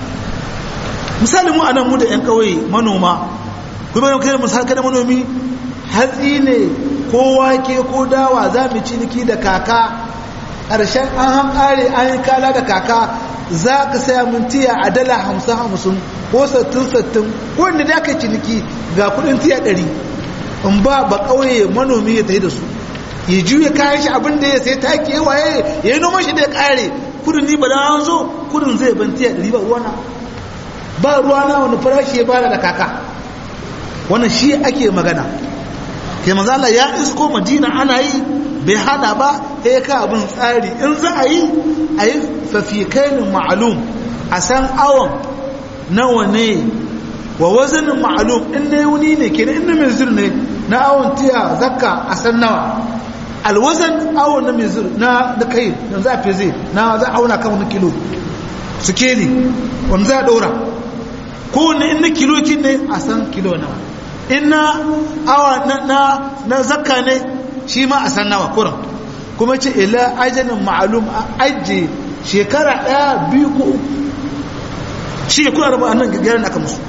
misali mu anan mu da yan kauye manoma kuma yau kai misali kada manomi hatsi ne ko wake ko dawa za mu ciniki da kaka ƙarshen an hankali an yi kala da kaka za ka saya mintiya a dala hamsin hamsin ko sattin sattin ko inda da aka ciniki ga kudin tiya ɗari in ba ba ƙauye manomi ya tafi da su ya juya kayan shi abin da ya sai take waye ya yi noman shi da ya ƙare kudin ni ba da an zo kudin zai ban tiya ɗari ba ruwana ba ruwana wani farashi ya bada da kaka wannan shi ake magana ke manzala ya isko madina ana yi bai hada ba ya ka abin tsari in za a yi a yi fafikainin ma'alum a san awon nawa ne wa wazanin ma'alum in na yuni ne ke in na mai zur ne na awon tiya zakka a san nawa alwazan awon na mai zur na da kai don za a fi zai na za a auna kan wani kilo su ke ne wani za a ɗora kowane in na kilo kin ne a san kilo nawa in na awa na zakka ne shi ma a san nawa kuran kuma ce ila ajalin ma'alum a ajiye shekara ɗaya biyu ko uku shi ne kuna rabu a nan gaggarin aka musu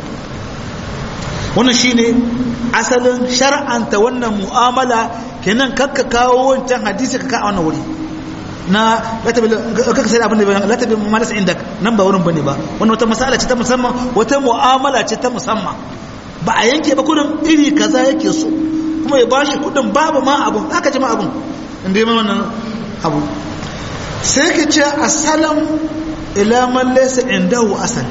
wannan shi ne asalin shar'anta wannan mu'amala kenan kakka kawo wancan hadisi ka kawo wannan wuri na kakka sai abin da bayan latabi malasa inda nan ba wurin bane ba wannan wata masala ce ta musamman wata mu'amala ce ta musamman ba a yanke ba kudin iri kaza yake so kuma ya bashi kudin babu ma abun aka ji ma abun inda yi wannan abu sai ka ce asalam ila man laysa indahu asal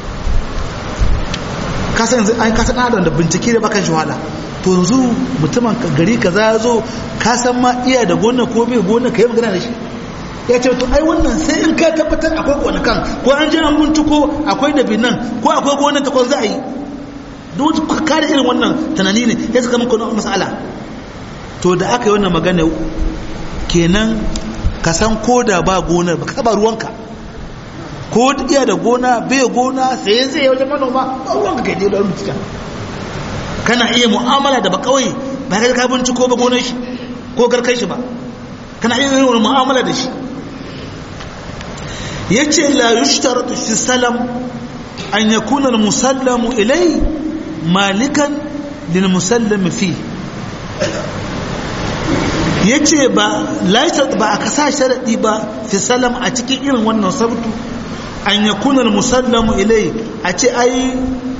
kasan yanzu an kasan adam da bincike da bakan shawala to yanzu mutumin gari kaza ya zo kasan ma iya da gona ko bai gona kai magana da shi ya ce to ai wannan sai in ka tabbatar akwai gonakan ko an ji an binciko akwai da binan ko akwai gonan ta ko za a yi duk kare irin wannan tunani ne ya saka muku mas'ala to da aka yi wannan magana kenan ka san ko da ba gonar ba ka taba ruwanka ko iya da gona bai gona sai zai yi wajen manoma ba ruwanka kai dai da rubuta kana iya mu'amala da ba kawai ba ka ka binciko ba gonar shi ko garkai shi ba kana iya yin wani mu'amala da shi yace la yushtaratu fi salam an yakuna al-musallamu ilayhi malikan lil musallam fi yace ba laisat ba aka sa sharadi ba fi salam a cikin irin wannan sabtu an yakuna al musallamu ilai a ce ai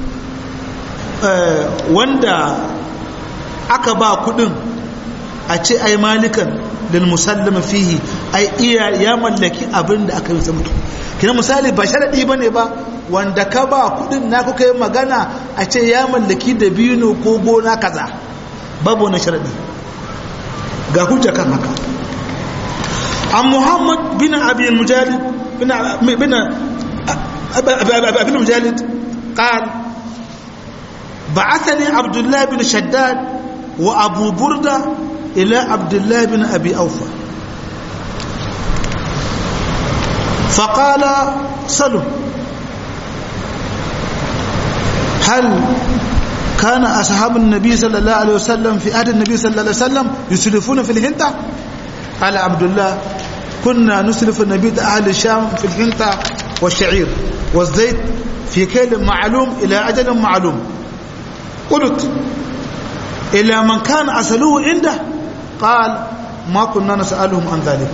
wanda aka ba kudin a ce ai malikan lil musallam fihi ai iya ya mallaki abin da aka yi sabtu kina misali ba sharadi bane ba wanda ka ba kudin na kuka yi magana a ce ya mallaki dabino ko gona kaza babu wani sharadi ga hujja kan haka عن محمد بن أبي المجالد بن بن أبي المجالد قال بعثني عبد الله بن شداد وأبو بردة إلى عبد الله بن أبي أوفى فقال سلوا هل كان أصحاب النبي صلى الله عليه وسلم في عهد النبي صلى الله عليه وسلم يسلفون في الهنتة؟ قال عبد الله كنا نسلف النبي أهل الشام في الهنتة والشعير والزيت في كيل معلوم إلى أجل معلوم. قلت إلى من كان أسألوه عنده؟ قال ما كنا نسألهم عن ذلك.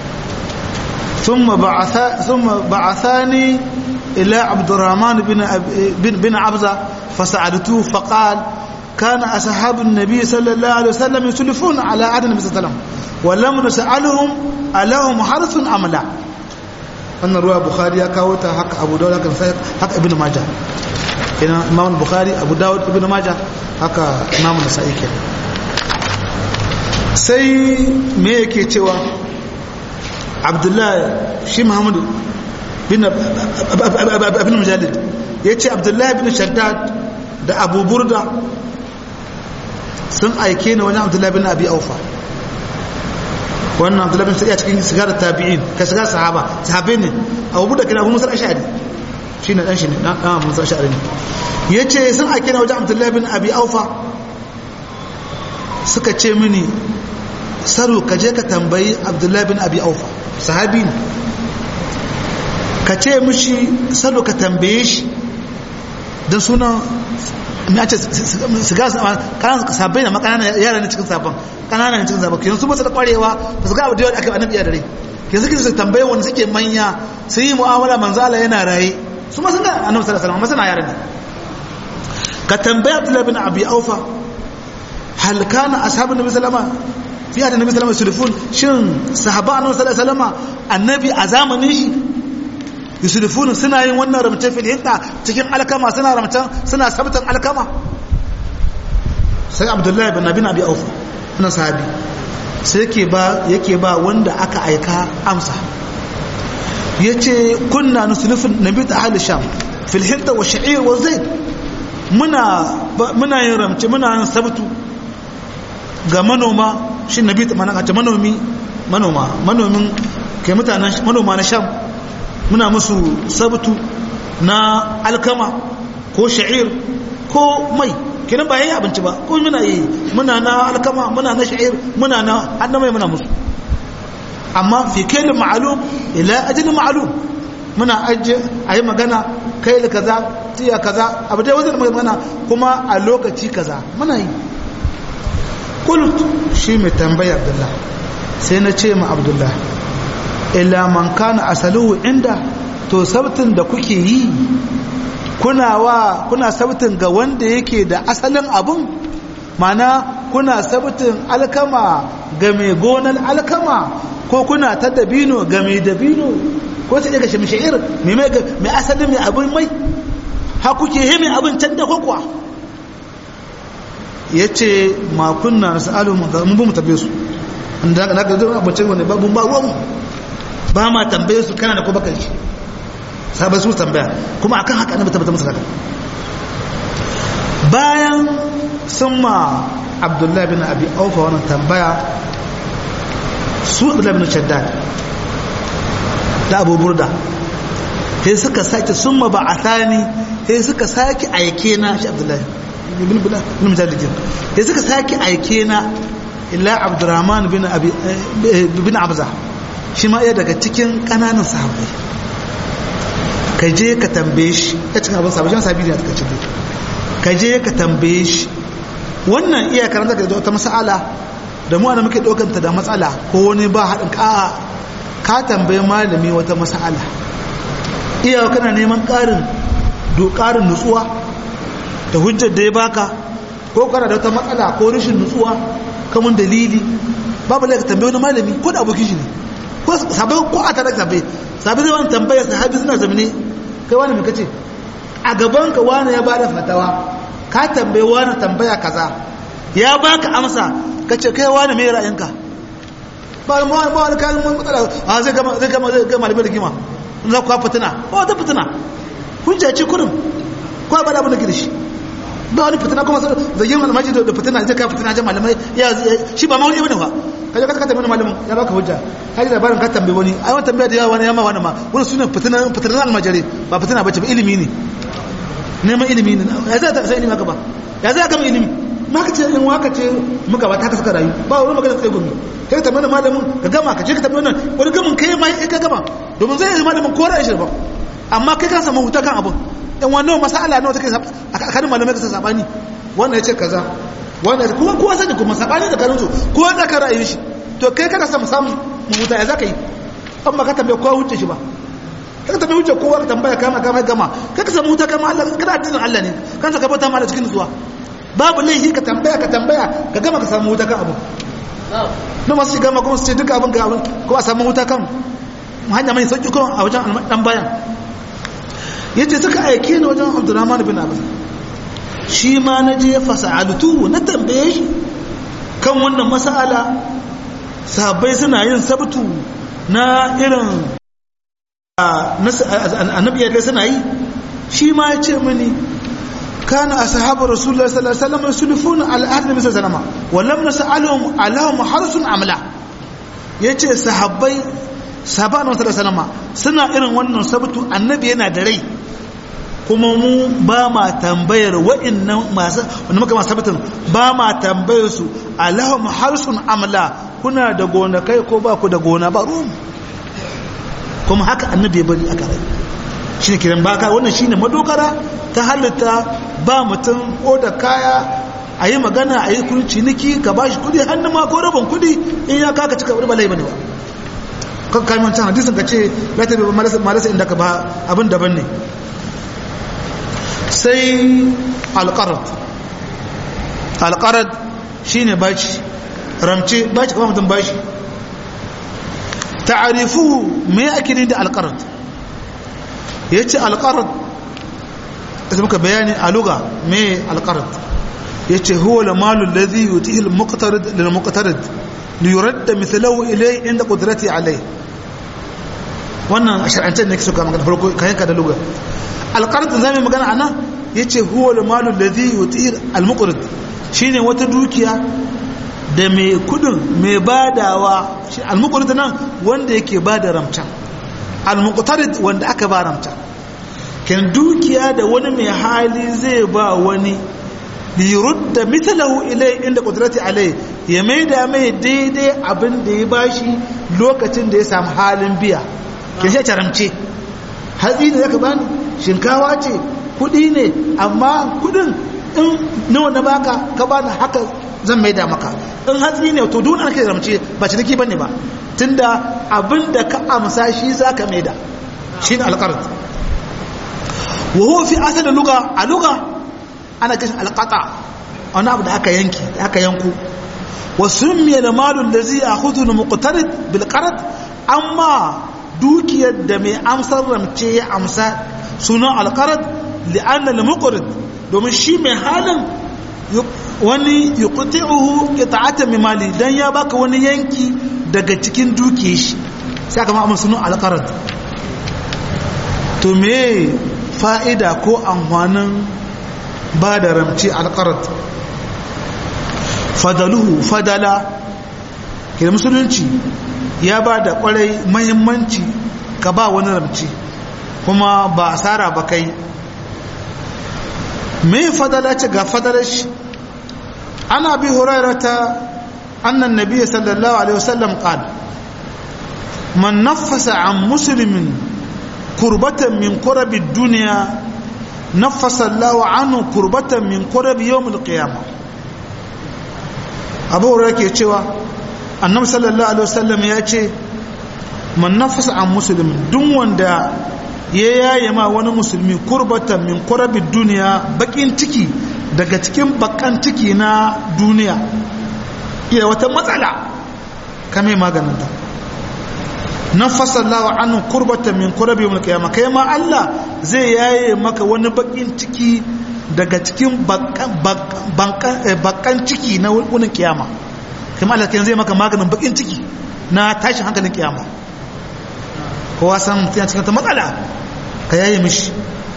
ثم بعث ثم بعثاني إلى عبد الرحمن بن بن, بن عبزة فسألته فقال كان أصحاب النبي صلى الله عليه وسلم يسلفون على عهد النبي صلى الله عليه وسلم ولم نسألهم ألهم حرث أم لا. أن رواه البخاري كاوتا حق أبو داود حق ابن ماجه. هنا إمام البخاري أبو داود ابن ماجه حق إمام النسائي كده. sai me yake cewa Abdullahi shi Muhammadu bin abin mujalid ya ce Abdullahi bin Shaddad da Abu Burda sun aike ni wani Abdullahi bin Abi Aufa. wannan Abdullahi bin Shaddad cikin sigar tabi'in ka shiga sahaba sahabe ne. Abu Burda kina Abu Musa al-Ash'ari shine dan shi ne dan Abu Musa al-Ash'ari ne. yace sun aike ni wajen Abdullahi bin Abi Aufa suka ce mini saru ka je ka tambayi Abdullahi bin Abi Aufa sahabi ne ka ce mishi saru ka tambaye shi don sunan mai ce su gasa kanan sabai na makanana yara ne cikin sabon kanana ne cikin sabon yanzu ba su da kwarewa ba su ga abu da yawa da aka annabi ya dare yanzu kin su tambaye wanda suke manya su yi mu'amala manzala yana raye su ma sun ga annabi sallallahu alaihi wasallam masana yara ne ka tambaye Abdullahi bin Abi Aufa hal kana ashabun nabi sallallahu alaihi wasallam fi hada nabi sallallahu alaihi wasallam shin sahaba annabi sallallahu alaihi wasallam annabi a zamanin shi yusulfun suna yin wannan ramtan fil hinta cikin alkama suna ramtan suna sabtan alkama. sai Abdullahi bin Abi Abi Aufa na sahabi sai yake ba yake ba wanda aka aika amsa yace kunna nusulfun nabi ta ahli sham fil hinta wa sha'ir wa zaid muna muna yin ramce muna yin sabtu ga manoma shi nabi ta mana ta manomi manoma manomin kai mutanen manoma na sham muna musu sabtu na alkama ko sha'ir ko mai kenan ba yayi abinci ba ko muna yi muna na alkama muna na sha'ir muna na annamai muna musu amma fi kailin ma'lum ila ajli ma'lum muna aje ayi magana kail kaza tiya kaza abu dai wazin magana kuma a lokaci kaza muna yi. Kulut shi mai tambaya Abdullah sai na ce ma Abdullah illa man kana asaluhu inda to sabtin da kuke yi kuna wa kuna sabtin ga wanda yake da asalin abun mana kuna sabtin alkama ga mai gonan alkama ko kuna ta dabino ga mai dabino ko ta daga shamshir mai mai asalin mai abun mai ha kuke yi mai abun can da kwakwa yace ma kunna nasalu mun ba mu tambaye su inda na ga zuwa abincin wani babu ba ruwan ba ma tambaye su kana da ko baka shi sabai su tambaya kuma akan haka annabi tabbata musu haka. bayan sun ma Abdullahi bin Abi Aufa wannan tambaya su Abdullahi bin Shaddad da Abu Burda sai suka sake summa ba'athani sai suka sake aike na shi Abdullahi bin bin bin Mujahidin sai suka sake aike na illa Abdurrahman bin Abi bin Abza shi ma iya daga cikin kananan sahabbai ka je ka tambaye shi ya cikin abin sahabbai sahabi ne ka ce ka je ka tambaye shi wannan iya karanta da wata mas'ala da mu ana muke dokanta da matsala ko wani ba hadin ka ka tambaye malami wata mas'ala iya kana neman karin do karin nutsuwa da hujjar da ya baka ko kana da wata matsala ko rashin nutsuwa kamun dalili babu lai ka tambaye wani malami ko da abokin shi ne ko sabai ko a tare sabai sabai zai wani tambaya sahabi suna zamane kai wani mai kace a gaban ka wani ya bada fatawa ka tambaye wani tambaya kaza ya baka amsa kace kai wani mai ra'ayinka ba ma ba kan matsala a zai gama zai gama zai gama da rigima za ku fitina ba wata fitina hujja ce kurin ko ba da abin da ke da shi ba wani fitina kuma da yin almaji da fitina zai kai fitina jan malamai ya shi ba ma wani bane ba kaje ka tambaye wani malamin ya baka hujja kaje da barin ka tambaye wani ai wani tambaya da yawa wani yamma wani ma wani sunan fitina fitina almajari ba fitina bace ba ilimi ne neman ilimi ne ya za ta sai ilimi haka ba ya za ka mai ilimi ma ka ce in waka ce muka ba ta ka saka rayu ba wani magana sai gumi kai tambaye malamin ka gama ka je ka tambaye wannan wani gamin kai ma ka gama domin zai yi malamin ko ra'ayi shi ba amma kai ka samu huta kan abun in wannan masala nawa take a kan malamai ka sabani wannan ya ce kaza wannan kuma kowa sani kuma sabani da karin su kowa da ka ra'ayin shi to kai kada samu samu huta ya zaka yi amma ka tambaye kowa hujja shi ba ka tambaye hujja kowa ka tambaya kama kama gama kai ka samu huta kama Allah kada addinin Allah ne kan ka bauta ma da cikin zuwa babu laifi ka tambaya ka tambaya ka gama ka samu huta kan abu na masu shiga ma kuma su ce duka abin ga abin kuma a samu huta kan hanya mai sauki kuma a wajen dan bayan yace suka aike ni wajen Abdurrahman bin Abbas shi ma na je fasa'altu na tambaye shi kan wannan mas'ala sahabbai suna yin sabtu na irin annabi ya kai suna yi shi ma ya ce mini kana ashabu rasulullahi sallallahu alaihi wasallam yusulifuna al-ahd bi sallama wa lam nas'aluhum alahum harsun amla yace sahabbai sahabban sallallahu alaihi wasallam suna irin wannan sabtu annabi yana da rai kuma mu ba ma tambayar wa'annan masu wanda muka masu sabtun ba ma tambayar su alahum harsun amla kuna da gona kai ko ba ku da gona ba ruwan kuma haka annabi ya bari aka rai shi ne kiran baka wannan shi ne madogara ta halitta ba mutum ko da kaya a yi magana a yi kudin ciniki ka ba shi kudi hannun ma ko rabin kudi in ya kaka cika wani balai bane ba kan kalmar can hadisun ka ce lati bai marasa inda ka ba abin daban ne sai alƙarar alƙarar shi ne bashi ramce bashi kama mutum bashi ta'arifu me ake ne da alƙarar ya ce alƙarar da muka bayani a luga me alƙarar ya ce huwa da malun da zai yi tihil muƙatarid liyurar da misalau ilai inda ƙudurati alai wannan a shar'ancen ne ke suka magana farko kayan ka da luga alƙarar da zai magana a nan ya ce huwa da malun da zai yi tihil almuƙurid shi ne wata dukiya da mai kudin mai badawa shi almuƙurid nan wanda yake bada ramcan al-muqtarid wanda aka ba ramta kan dukiya da wani mai hali zai ba wani li yurda mithlahu ilay inda qudrati alai ya maida mai daidai abin da ya bashi lokacin da ya samu halin biya kin sai taramce hatsi ne zaka bani shinkawa ce kudi ne amma kudin in nawa na baka ka bani haka zan maida maka in hatsi ne to duk an kai ramce ba ciniki bane ba tunda abinda ka amsa shi zaka maida shine alqard wa huwa fi asal lugha a lugha ana kashin alqata wani abu da aka yanki da aka yanku wa summiya al-malu allazi ya'khudhu al-muqtarid bil qard amma dukiyar da mai amsar ramce ya amsa sunan alqard li'anna al-muqrid domin shi mai halin wani yuqti'uhu qita'atan min mali dan ya baka wani yanki daga cikin duke shi sai aka ma'amur sunu alƙarar to me fa'ida ko amfanin ba da ramci alƙarar fadaluhu fadala ke musulunci ya ba da ƙwarai mahimmanci ka ba wani ramci kuma ba asara ba kai me fadala ce ga fadalar shi ana bi hurairata أن النبي صلى الله عليه وسلم قال من نفس عن مسلم كربة من كرب الدنيا نفس الله عنه كربة من كرب يوم القيامة أبو هريرة يقول النبي صلى الله عليه وسلم يقول من نفس عن مسلم دون دا يا يما وانا مسلمي كربة من كرب الدنيا بكين تكي daga cikin bakan ciki na duniya iya wata matsala kame maganin ta nafasallahu anhu kurbatan min kurabi yawm al-qiyamah kai ma Allah zai yaye maka wani bakin ciki daga cikin bakan ciki na wunin kiyama kai ma Allah zai maka maganin bakin ciki na tashin hankalin kiyama kowa san mutum cikin ta matsala ka yaye mishi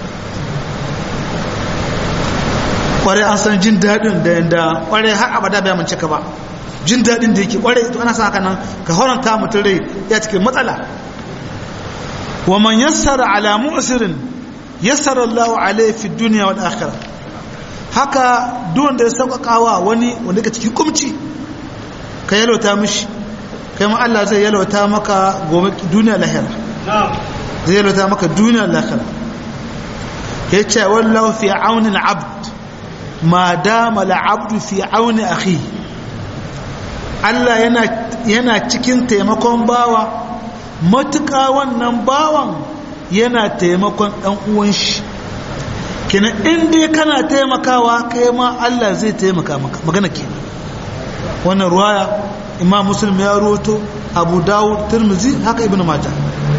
kwarai an san jin daɗin da yadda kwarai har abada bai mance ka ba jin daɗin da yake kwarai to ana san haka nan ka horanta mutum rai ya cikin matsala wa man yassara ala mu'sirin yassara Allahu alayhi fi dunya wal akhirah haka duk wanda ya sauƙaƙawa wani wanda ka cikin kumci ka yalwata mishi kai ma Allah zai yalwata maka gobe duniya lahira zai yalwata maka duniya lahira yace wallahu fi auni al-abd ma dama al-abdu fi auni akhi Allah yana yana cikin taimakon bawa matuƙa wannan bawan yana taimakon dan uwan shi kenan in dai kana taimakawa kai ma Allah zai taimaka maka magana kenan wannan ruwaya imam muslim ya roto abu dawud tirmizi haka ibnu majah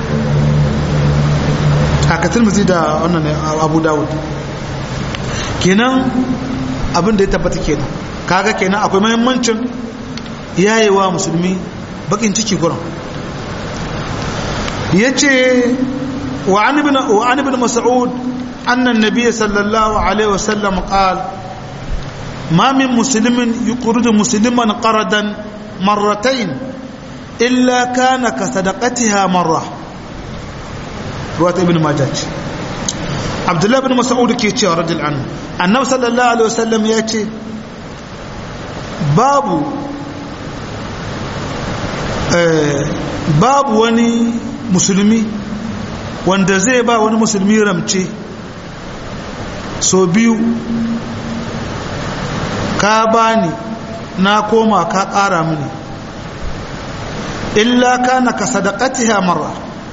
haka tirmizi da wannan abu dawud kenan abin da ya tabbata kenan kaga kenan akwai muhimmancin yayewa musulmi bakin ciki gurin yace wa an ibn wa an ibn mas'ud anna an-nabiy sallallahu alaihi wasallam qala ma min muslimin yuqridu musliman qaradan مرتين إلا كان كصدقتها مرة رواية ابن ماجه عبد الله بن مسعود كيتي رضي الله عنه النبي صلى الله عليه وسلم يأتي باب آه باب وني مسلمي wanda zai ba wani musulmi ramce so biyu ka bani na koma ka ƙara mini illa kana ka sadaqatiha marra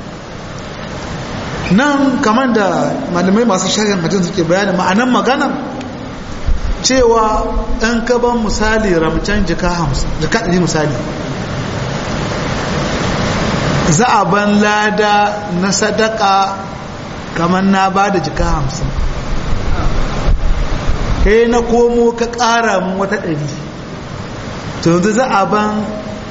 nan kamar da malamai masu sharhin hadisi suke bayani ma'anan maganar cewa ɗan ka ban misali ramcen jika hamsin jika ɗari misali za a ban lada na sadaka kamar na ba da jika hamsin kai na komo ka ƙara mun wata ɗari to yanzu za a ban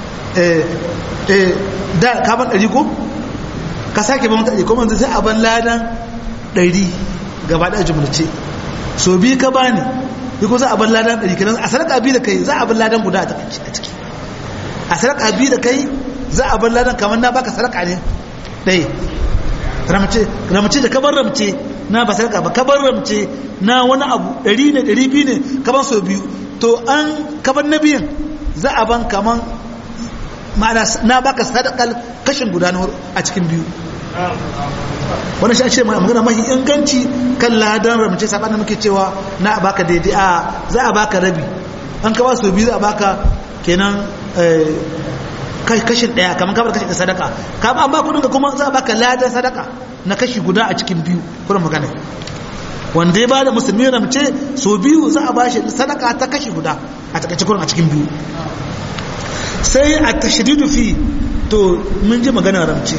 da ka ban ɗari ko ka sake ban wata ɗari kuma yanzu za a ban ladan ɗari gaba da jumlace so bi ka bani yi ko za a ban ladan ɗari kenan a sadaka bi da kai za a ban ladan guda a ciki a sadaka bi da kai za a ban ladan kamar na baka sadaka ne ɗaya ramce da kabar ramce na ba sadaka ba kabar ramce na wani abu ɗari ne ɗari biyu ne kaban so biyu to an kaban na biyan za a ban kaman ma'ana na baka sadakal kashin guda a cikin biyu wannan shi ce magana mahi inganci kan ladan ramce saban da muke cewa na a baka daidai a za a baka rabi an ka ba su biyu za a baka kenan kashin daya kaman ka bar kashin sadaka ka an ba kudin ka kuma za a baka ladan sadaka na kashi guda a cikin biyu kuma magana wanda ya ba da musulmi ramce so biyu za a bashi sadaka ta kashi guda a takaice kurin a cikin biyu sai a tashdidu fi to mun ji magana ramce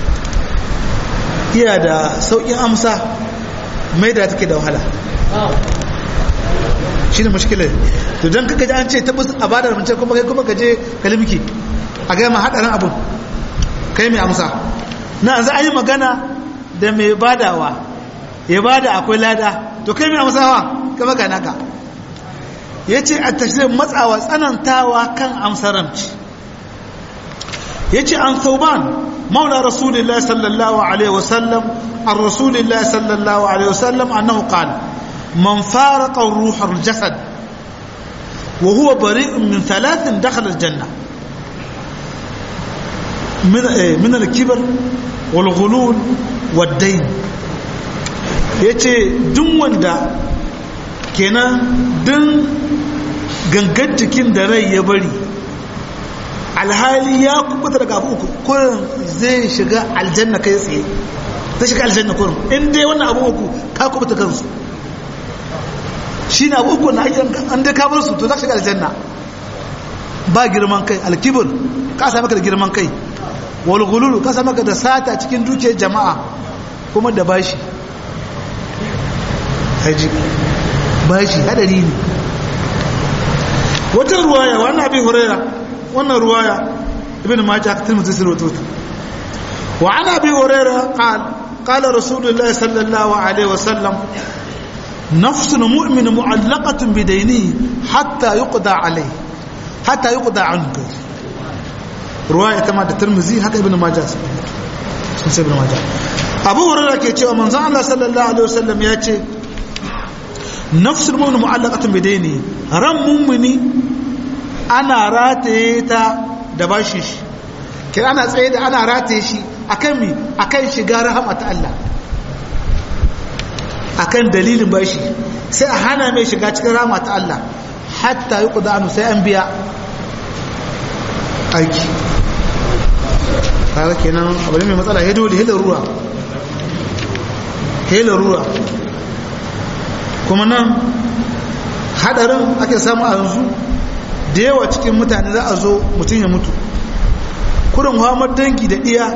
iya da sauƙin amsa mai da take da wahala shi ne mashkilar to don kaka ji an ce tabbas a bada ramce kuma kai kuma ka je kalimki a gaya ma haɗarin abin kai mai amsa na za a yi magana da mai badawa ya bada akwai lada to kai mai amsawa kama ga naka ya ce a tashirin matsawa tsanantawa kan amsaramci ya ce an sauban maula rasulullah sallallahu alaihi wasallam an rasulullah sallallahu alaihi wasallam annahu qala man faraqa ruhar jasad wa huwa bari'un min thalathin dakhala aljanna min min al-kibr wal ghulul wad dayn yace duk wanda kenan din gangan jikin da rai ya bari alhali ya kubuta daga abu uku kurin zai shiga aljanna kai tsaye zai shiga aljanna kurin in dai wannan abu uku ka kubuta kansu shi ne abu uku na ajiyar an dai ka bar su to za ka shiga aljanna ba girman kai alkibir ka sami maka da girman kai walgululu ka sami maka da sata cikin dukiyar jama'a kuma da bashi haji bashi hadari ne wata ruwaya wannan abin huraira wannan ruwaya ibn majah tirmidhi sirwato wa ana bi hurairah qala qala rasulullah sallallahu alaihi wasallam nafsul mu'min mu'allaqatun bidaynihi hatta yuqda alayhi hatta yuqda anhu ruwaya ta ma da tirmidhi haka ibn majah sun sai ibn majah abu hurairah ke cewa manzon Allah sallallahu alaihi wasallam ya ce nafsul mu'min mu'allaqatun bidayni ran mu'mini ana rataye ta da bashi shi ke ana tsaye da ana rataye shi akan mi akan shiga rahmat Allah akan dalilin bashi sai a hana mai shiga cikin rahmat Allah hatta yuqda anu sai an biya aiki kaga kenan abu ne mai matsala ya dole hila ruwa hila ruwa kuma nan hadarin ake samu a yanzu da yawa cikin mutane za a zo mutum ya mutu kurin muhammad dangi da iya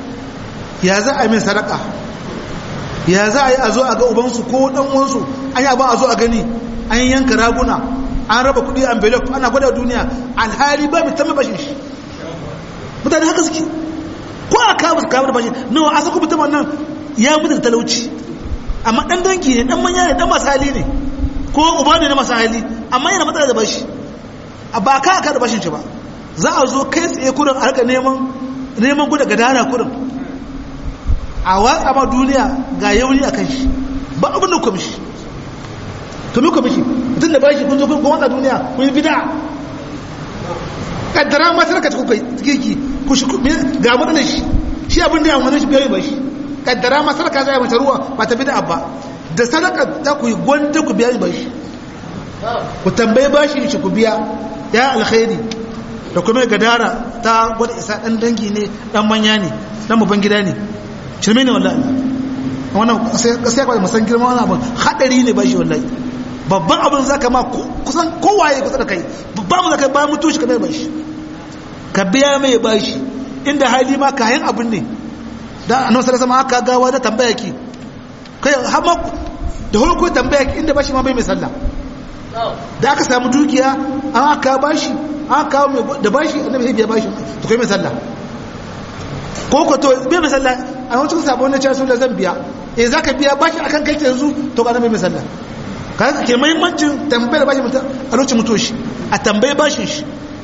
ya za a yi mai sadaka ya za a yi a zo a ga ubansu ko ɗan'uwansu an yi ba a zo a gani an yanka raguna an raba kudi envelope ana gwada duniya alhali ba mai tamar bashin shi mutane haka suke ko a kawo su kawo da bashin nawa a saku mutum nan ya mutu da talauci amma dan dangi ne dan manya ne dan masu hali ne ko uba ne na masu hali amma yana matsala da bashi a ba ka aka da bashin shi ba za a zo kai tsaye kurin a rika neman neman guda gadara kurin a watsa ma duniya ga yauni a kan shi ba abin da kuma shi to muka mishi mutum da bashi kun zo kun watsa duniya kun yi bid'a kaddara ma sarka ta kuka kiki ku shi ga matsalar shi shi abin da ya wani shi bai bashi kaddara ma sadaka zai mata ruwa ba ta bid'a ba da sadaka ta ku gwanda ku biya bashi ku tambaye bashi shi ku biya ya alkhairi da kuma gadara ta gwada isa dan dangi ne dan manya ne dan babban gida ne shirme ne wallahi wannan sai sai ka musan girma wannan abin hadari ne bashi wallahi babban abin zaka ma kusan kowaye kusa da kai babban mu zaka ba mutu shi ka bai bashi ka biya mai bashi inda hali ma kayan abin ne da annabi sallallahu alaihi wasallam aka gawa da tambaya ki kai har ma da farko tambaya ki inda bashi ma bai mai sallah da aka samu dukiya an aka bashi an kawo mai da bashi annabi sai biya bashi to kai mai sallah ko ko to bai mai sallah a wancan sabon na cewa sallah zan biya eh zaka biya bashi akan kai yanzu to ka mai sallah kaga ke muhimmancin tambayar bashi mutum a lokacin mutuwa shi a tambaye bashin shi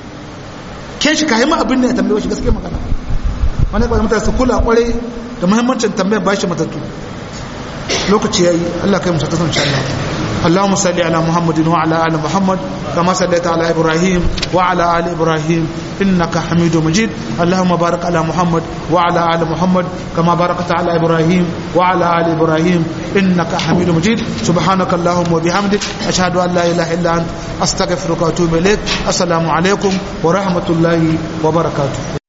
ke shi kayan ma abin ne a tambaye shi gaskiya magana wani kwanan mutane su kula kwarai da muhimmancin tambayar bashi matattu lokaci yayi Allah kai musa kasance Allah اللهم صل على محمد وعلى ال محمد كما صليت على ابراهيم وعلى ال ابراهيم انك حميد مجيد اللهم بارك على محمد وعلى ال محمد كما باركت على ابراهيم وعلى ال ابراهيم انك حميد مجيد سبحانك اللهم وبحمدك اشهد ان لا اله الا انت استغفرك واتوب اليك السلام عليكم ورحمه الله وبركاته